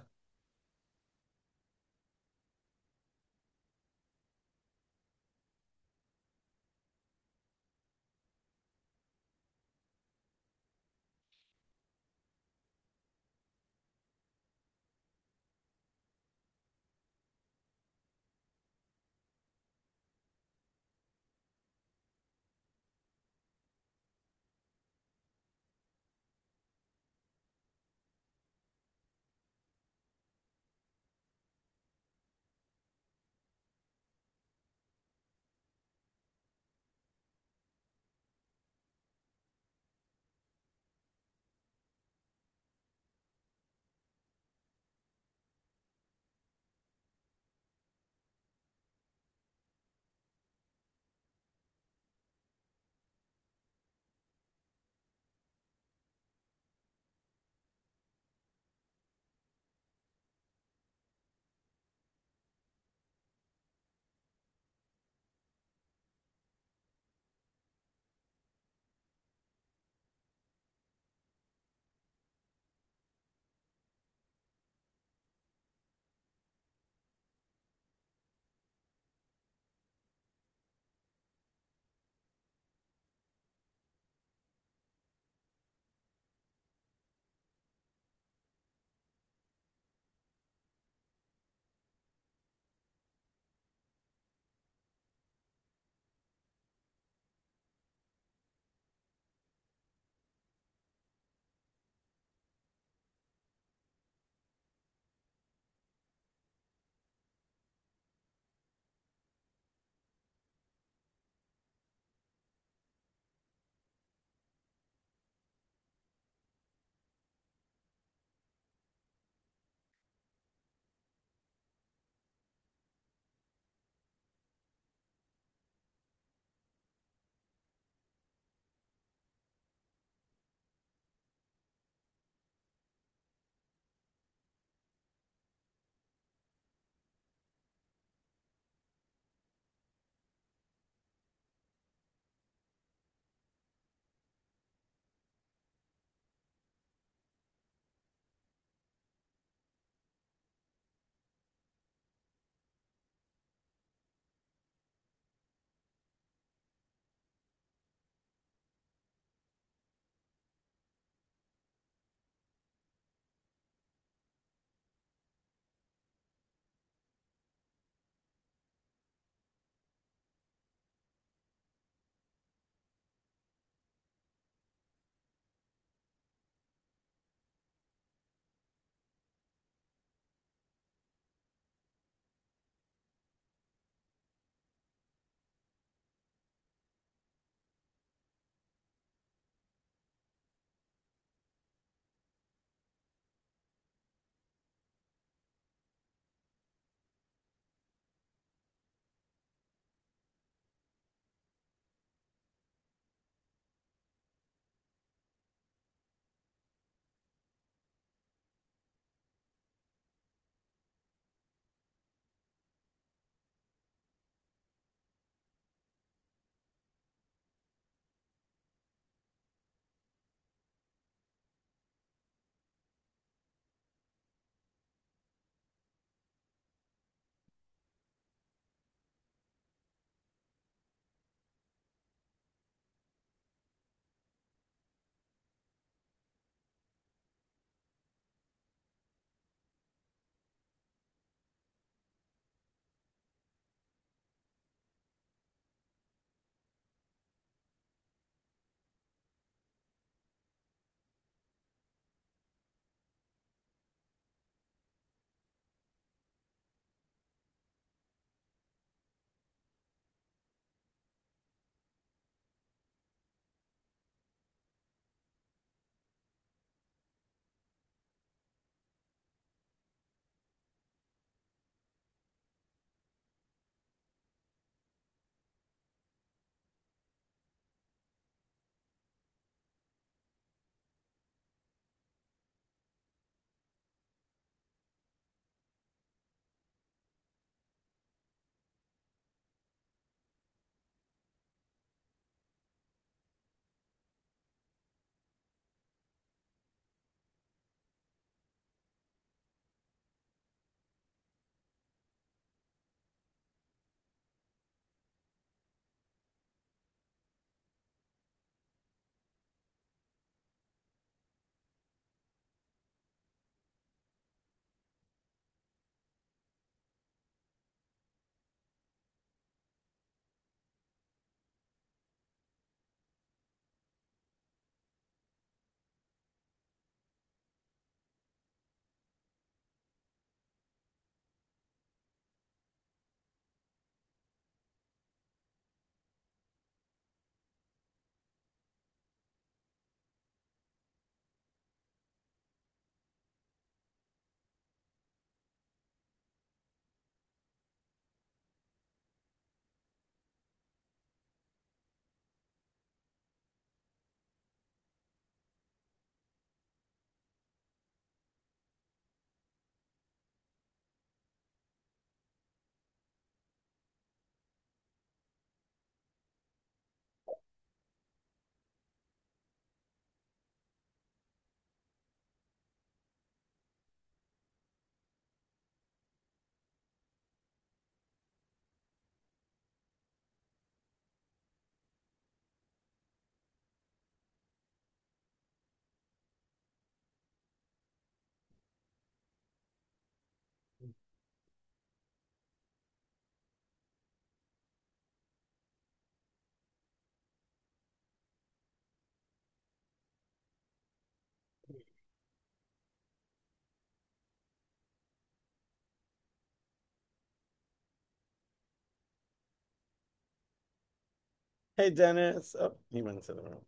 Hey, Dennis. Oh, he went into the room.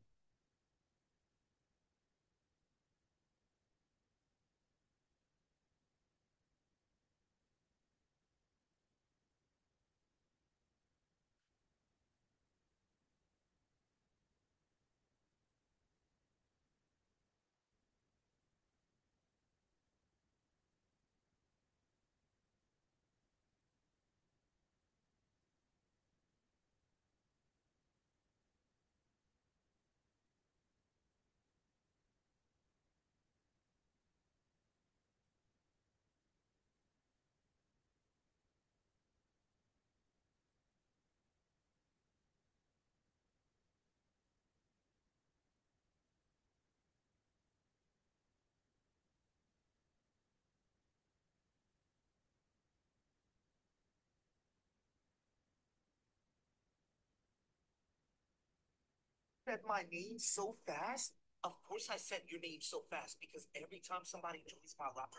Said my name so fast? Of course I said your name so fast because every time somebody joins my live.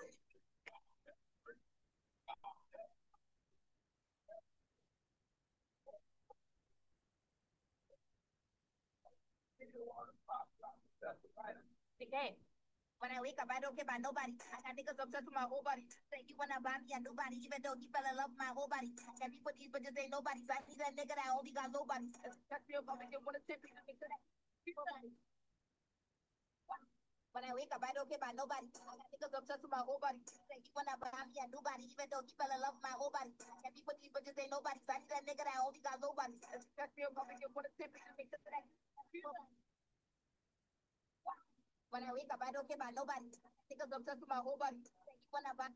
Okay. When I wake up, I don't care about nobody. I got niggas obsessed with my whole body. Say you wanna buy me a new body, even though you fell in love with my whole body. And me put these bitches ain't nobody. So I see that nigga that only got nobody. That's real comment. You wanna tip me to make sure that people like when I wake up, I don't care about nobody. I got niggas obsessed with my whole body. Say you wanna buy me a new body, even though you fell in love with my whole body. And me put these bitches ain't nobody. So I see that nigga that only got nobody. That's real comment. You wanna tip me to make sure that people like when I wake up, I don't care about nobody. Niggas obsessed with my whole body. Say you wanna buy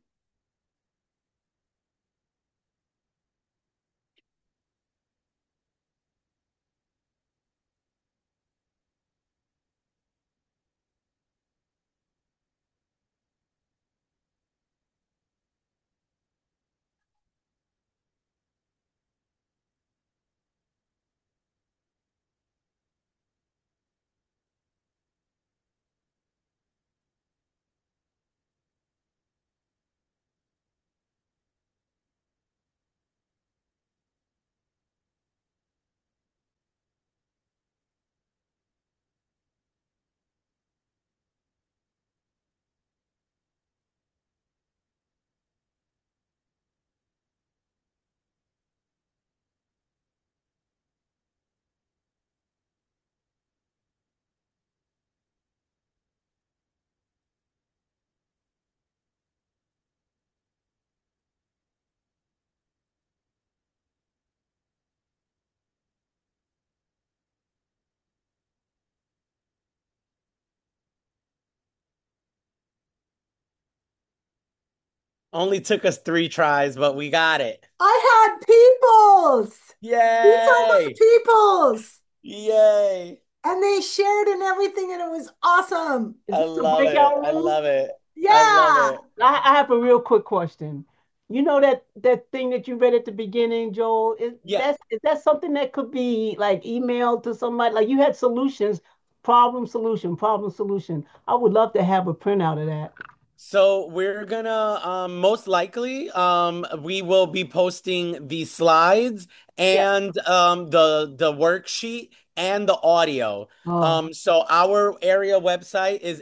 Only took us 3 tries, but we got it. I had peoples. These are my Yay! peoples. Yay! And they shared and everything, and it was awesome. Is I this the love it. breakout I room? love it. I love Yeah. it. I have a real quick question. You know that thing that you read at the beginning, Joel, Yeah. is that something that could be like emailed to somebody? Like you had solutions, problem solution, problem solution. I would love to have a printout of that. So we're gonna most likely we will be posting the slides Yeah. and the worksheet and the audio. Oh, So our area website is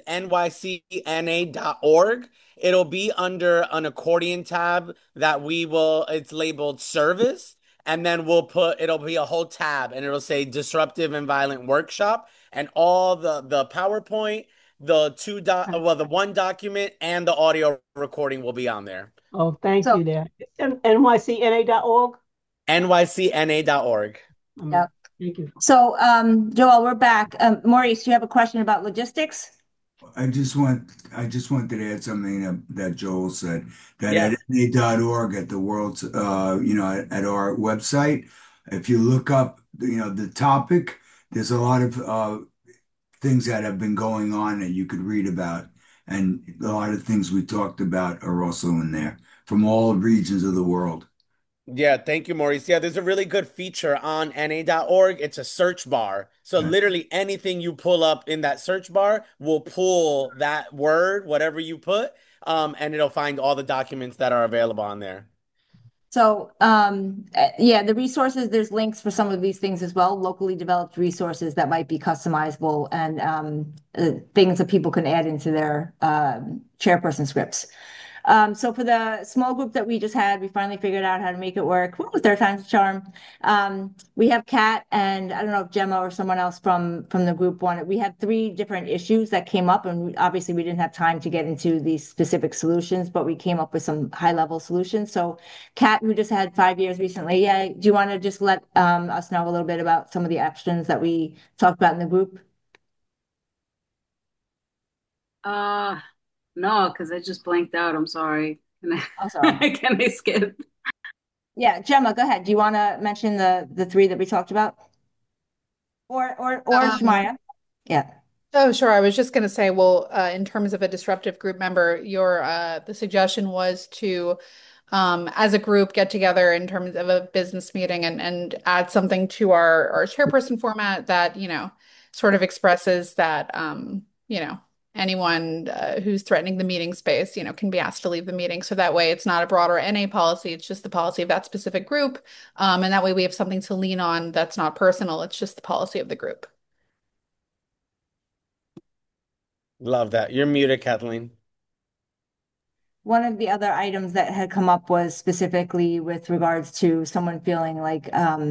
nycna.org. It'll be under an accordion tab that it's labeled service, and then it'll be a whole tab and it'll say disruptive and violent workshop, and all the PowerPoint, the one document and the audio recording will be on there. oh, thank So, you there. nycna.org. nycna.org. yeah. Thank you. So, Joel, we're back. Maurice, you have a question about logistics? I just wanted to add something that Joel said, that at Yes. NA.org, at the world's, at our website, if you look up, the topic, there's a lot of things that have been going on that you could read about. And a lot of things we talked about are also in there from all regions of the world. Yeah, thank you, Maurice. Yeah, there's a really good feature on na.org. It's a search bar. So Yeah. literally anything you pull up in that search bar will pull that word, whatever you put, and it'll find all the documents that are available on there. So, yeah, the resources, there's links for some of these things as well, locally developed resources that might be customizable and things that people can add into their chairperson scripts. So for the small group that we just had, we finally figured out how to make it work. Woo, third time's a charm. We have Kat and I don't know if Gemma or someone else from the group wanted. We had 3 different issues that came up, and obviously we didn't have time to get into these specific solutions, but we came up with some high level solutions. So Kat, who just had 5 years recently, yeah, do you want to just let us know a little bit about some of the actions that we talked about in the group? No, because I just blanked out. I'm sorry. I'm sorry. Can I skip? Yeah, Gemma, go ahead. Do you want to mention the 3 that we talked about? Or Shemaya? Yeah. Oh, sure. I was just going to say, well, in terms of a disruptive group member, the suggestion was to, as a group, get together in terms of a business meeting and add something to our chairperson format that, sort of expresses that, anyone who's threatening the meeting space, can be asked to leave the meeting. So that way it's not a broader NA policy, it's just the policy of that specific group. And that way we have something to lean on that's not personal, it's just the policy of the group. Love that. You're muted, Kathleen. One of the other items that had come up was specifically with regards to someone feeling like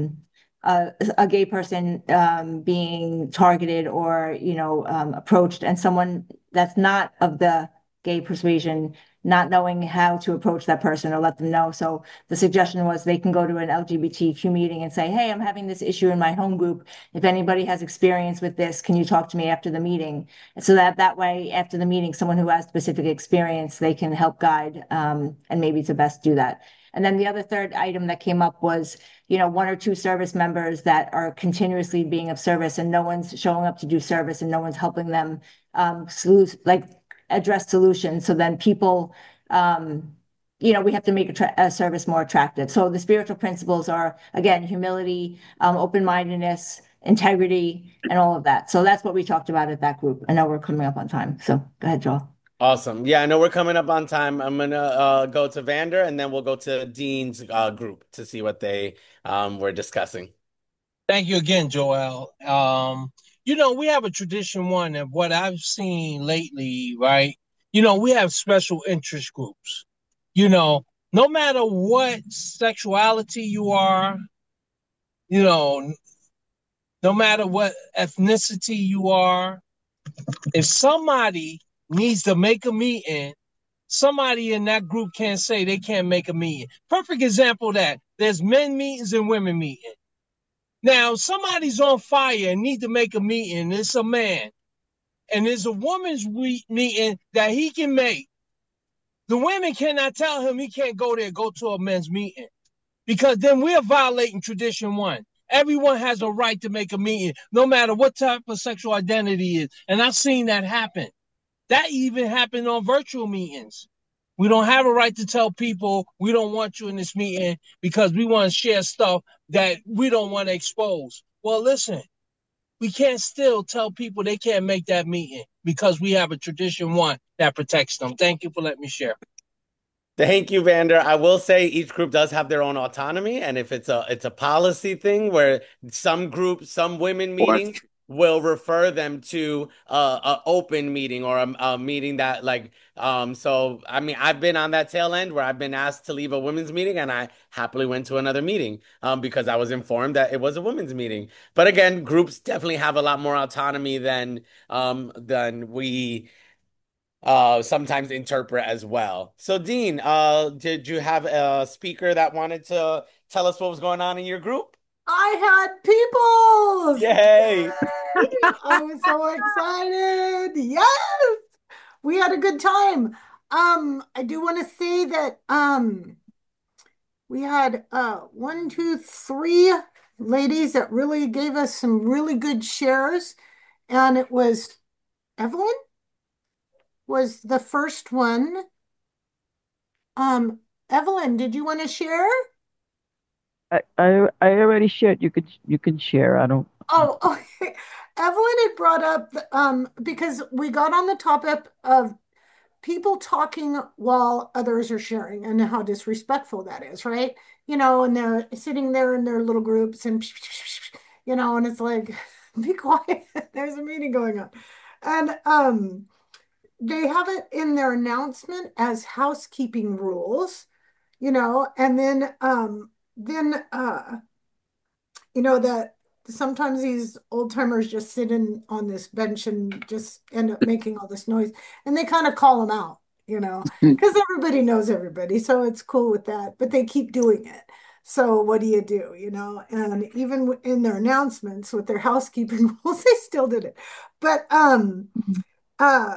a gay person being targeted or approached, and someone that's not of the gay persuasion not knowing how to approach that person or let them know. So the suggestion was they can go to an LGBTQ meeting and say, hey, I'm having this issue in my home group. If anybody has experience with this, can you talk to me after the meeting? So that way, after the meeting, someone who has specific experience, they can help guide, and maybe to best do that. And then the other third item that came up was, 1 or 2 service members that are continuously being of service and no one's showing up to do service and no one's helping them address solutions. So then people, we have to make a service more attractive. So the spiritual principles are, again, humility, open-mindedness, integrity, and all of that. So that's what we talked about at that group. I know we're coming up on time. So go ahead, Joel. Awesome. Yeah, I know we're coming up on time. I'm gonna go to Vander and then we'll go to Dean's group to see what they were discussing. Thank you again, Joel. We have a tradition one of what I've seen lately, right? We have special interest groups. No matter what sexuality you are, no matter what ethnicity you are, if somebody needs to make a meeting, somebody in that group can't say they can't make a meeting. Perfect example of that. There's men meetings and women meetings. Now, somebody's on fire and need to make a meeting. It's a man. And there's a woman's meeting that he can make. The women cannot tell him he can't go there, go to a men's meeting. Because then we're violating tradition one. Everyone has a right to make a meeting, no matter what type of sexual identity is. And I've seen that happen. That even happened on virtual meetings. We don't have a right to tell people we don't want you in this meeting because we want to share stuff that we don't want to expose. Well, listen, we can't still tell people they can't make that meeting because we have a tradition one that protects them. Thank you for letting me share. Thank you, Vander. I will say each group does have their own autonomy, and if it's a policy thing where some groups, some women meetings will refer them to a open meeting or a meeting that so I mean I've been on that tail end where I've been asked to leave a women's meeting and I happily went to another meeting because I was informed that it was a women's meeting. But again, groups definitely have a lot more autonomy than we sometimes interpret as well. So Dean, did you have a speaker that wanted to tell us what was going on in your group? I had peoples. Yay! I was so excited. Yes, we had a good time. I do want to say that we had 1, 2, 3 ladies that really gave us some really good shares, and it was Evelyn was the first one. Evelyn, did you want to share? I already shared. You can share. I don't. Oh, okay. Evelyn had brought up because we got on the topic of people talking while others are sharing and how disrespectful that is, right? and they're sitting there in their little groups and, and it's like, be quiet. There's a meeting going on. And they have it in their announcement as housekeeping rules, and then that sometimes these old timers just sit in on this bench and just end up making all this noise, and they kind of call them out, because everybody knows everybody, so it's cool with that, but they keep doing it. So what do you do, And even in their announcements with their housekeeping rules, they still did it. But uh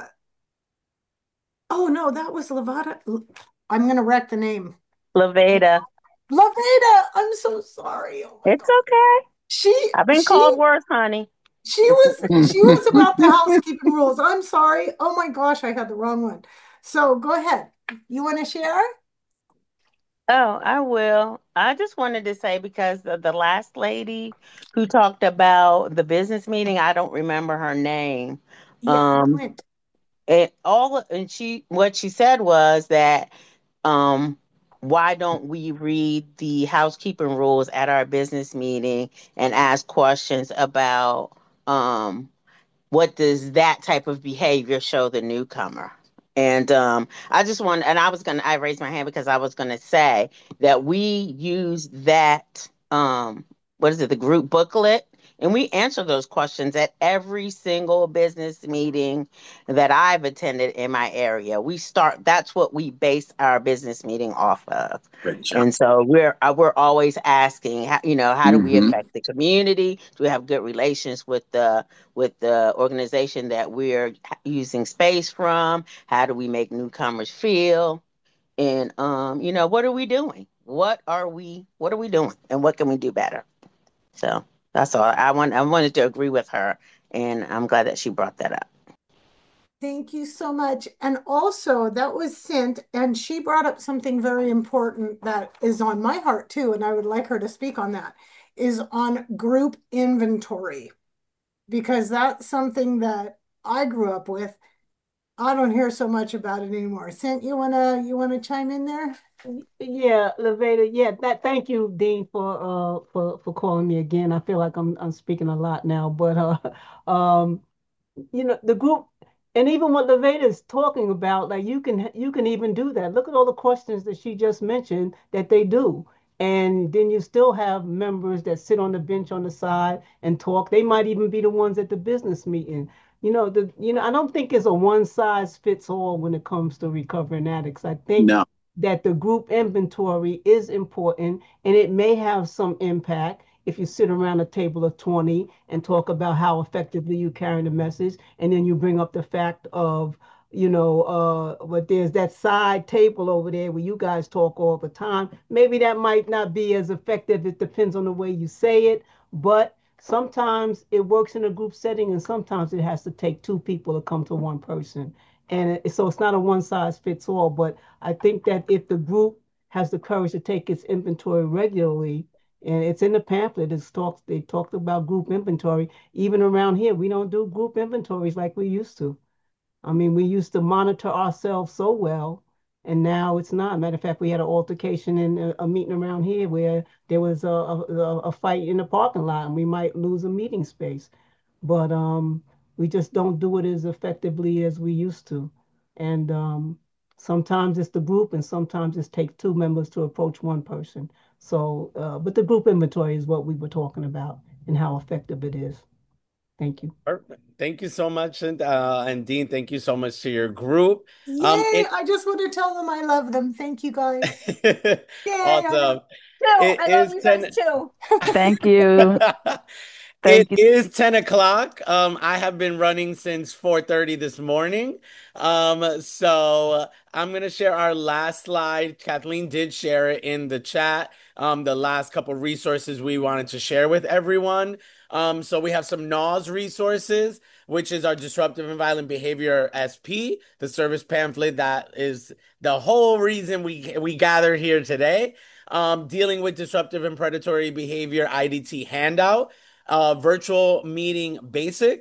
oh no, that was Levada. I'm gonna wreck the name. Laveda. Laveda, I'm so sorry. Oh my It's God. okay. She I've been she called worse, honey. she was about the housekeeping rules. I'm sorry. Oh my gosh, I had the wrong one. So go ahead. You want to share? Oh, I will. I just wanted to say because the last lady who talked about the business meeting, I don't remember her name. Yeah, Um, Clint. and she what she said was that um why don't we read the housekeeping rules at our business meeting and ask questions about what does that type of behavior show the newcomer? And I raised my hand because I was gonna say that we use that what is it, the group booklet, and we answer those questions at every single business meeting that I've attended in my area. That's what we base our business meeting off of. Great job. And so we're always asking, how do we Mm-hmm. affect the community? Do we have good relations with the organization that we're using space from? How do we make newcomers feel? And what are we doing? What are we doing? And what can we do better? So that's all. I wanted to agree with her, and I'm glad that she brought that up. Thank you so much. And also, that was sent, and she brought up something very important that is on my heart too, and I would like her to speak on that, is on group inventory, because that's something that I grew up with. I don't hear so much about it anymore. Cint, you wanna chime in there? Yeah, Laveda. Yeah, thank you, Dean, for calling me again. I feel like I'm speaking a lot now, but the group, and even what Laveda is talking about, like you can even do that. Look at all the questions that she just mentioned that they do. And then you still have members that sit on the bench on the side and talk. They might even be the ones at the business meeting. I don't think it's a one size fits all when it comes to recovering addicts. I think No. that the group inventory is important, and it may have some impact if you sit around a table of 20 and talk about how effectively you carry the message, and then you bring up the fact of, but there's that side table over there where you guys talk all the time. Maybe that might not be as effective. It depends on the way you say it, but sometimes it works in a group setting, and sometimes it has to take two people to come to one person. And so it's not a one size fits all, but I think that if the group has the courage to take its inventory regularly, and it's in the pamphlet, they talked about group inventory. Even around here, we don't do group inventories like we used to. I mean, we used to monitor ourselves so well, and now it's not. Matter of fact, we had an altercation in a meeting around here where there was a fight in the parking lot, and we might lose a meeting space. But we just don't do it as effectively as we used to. And sometimes it's the group, and sometimes it takes two members to approach one person. So, but the group inventory is what we were talking about and how effective it is. Thank you. Perfect. Thank you so much, and Dean, thank you so much to your group. Yay! It I just want to tell them I love them. Thank you guys. Yay! awesome. No, It I love is you 10. guys too. Thank you. It Thank you. is 10 o'clock. I have been running since 4:30 this morning. So I'm gonna share our last slide. Kathleen did share it in the chat. The last couple resources we wanted to share with everyone. So we have some NAWS resources, which is our Disruptive and Violent Behavior SP, the service pamphlet that is the whole reason we gather here today. Dealing with disruptive and predatory behavior IDT handout, virtual meeting basics,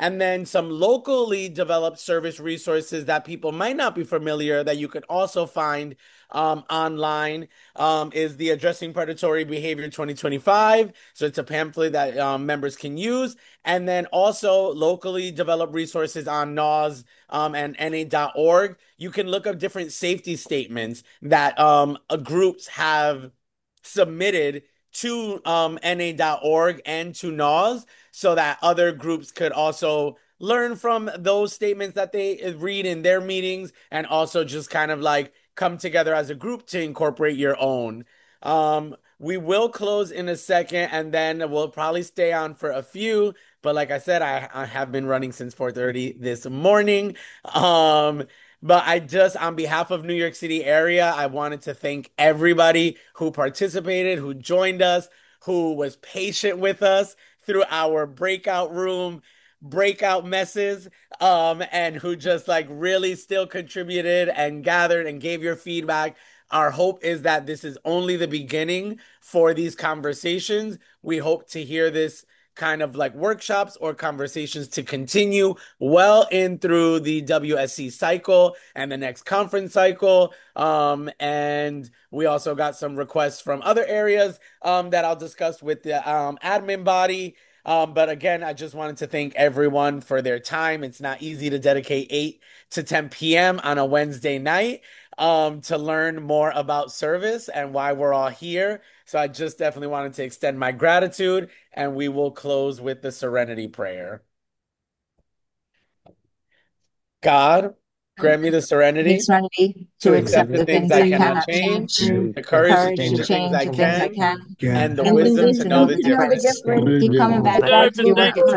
And then some locally developed service resources that people might not be familiar that you could also find online is the Addressing Predatory Behavior 2025. So it's a pamphlet that members can use. And then also locally developed resources on NAWS and NA.org. You can look up different safety statements that groups have submitted to NA.org and to NAWS so that other groups could also learn from those statements that they read in their meetings and also just kind of like come together as a group to incorporate your own. We will close in a second and then we'll probably stay on for a few. But like I said, I have been running since 4:30 this morning. But I just, on behalf of New York City area, I wanted to thank everybody who participated, who joined us, who was patient with us through our breakout room, breakout messes, and who just like really still contributed and gathered and gave your feedback. Our hope is that this is only the beginning for these conversations. We hope to hear this kind of like workshops or conversations to continue well in through the WSC cycle and the next conference cycle. And we also got some requests from other areas that I'll discuss with the admin body. But again, I just wanted to thank everyone for their time. It's not easy to dedicate 8 to 10 p.m. on a Wednesday night to learn more about service and why we're all here. So I just definitely wanted to extend my gratitude, and we will close with the Serenity Prayer. God, grant me the serenity to accept the things I cannot change, the courage to change the things I can, and the wisdom to know the difference. Keep coming back. You're working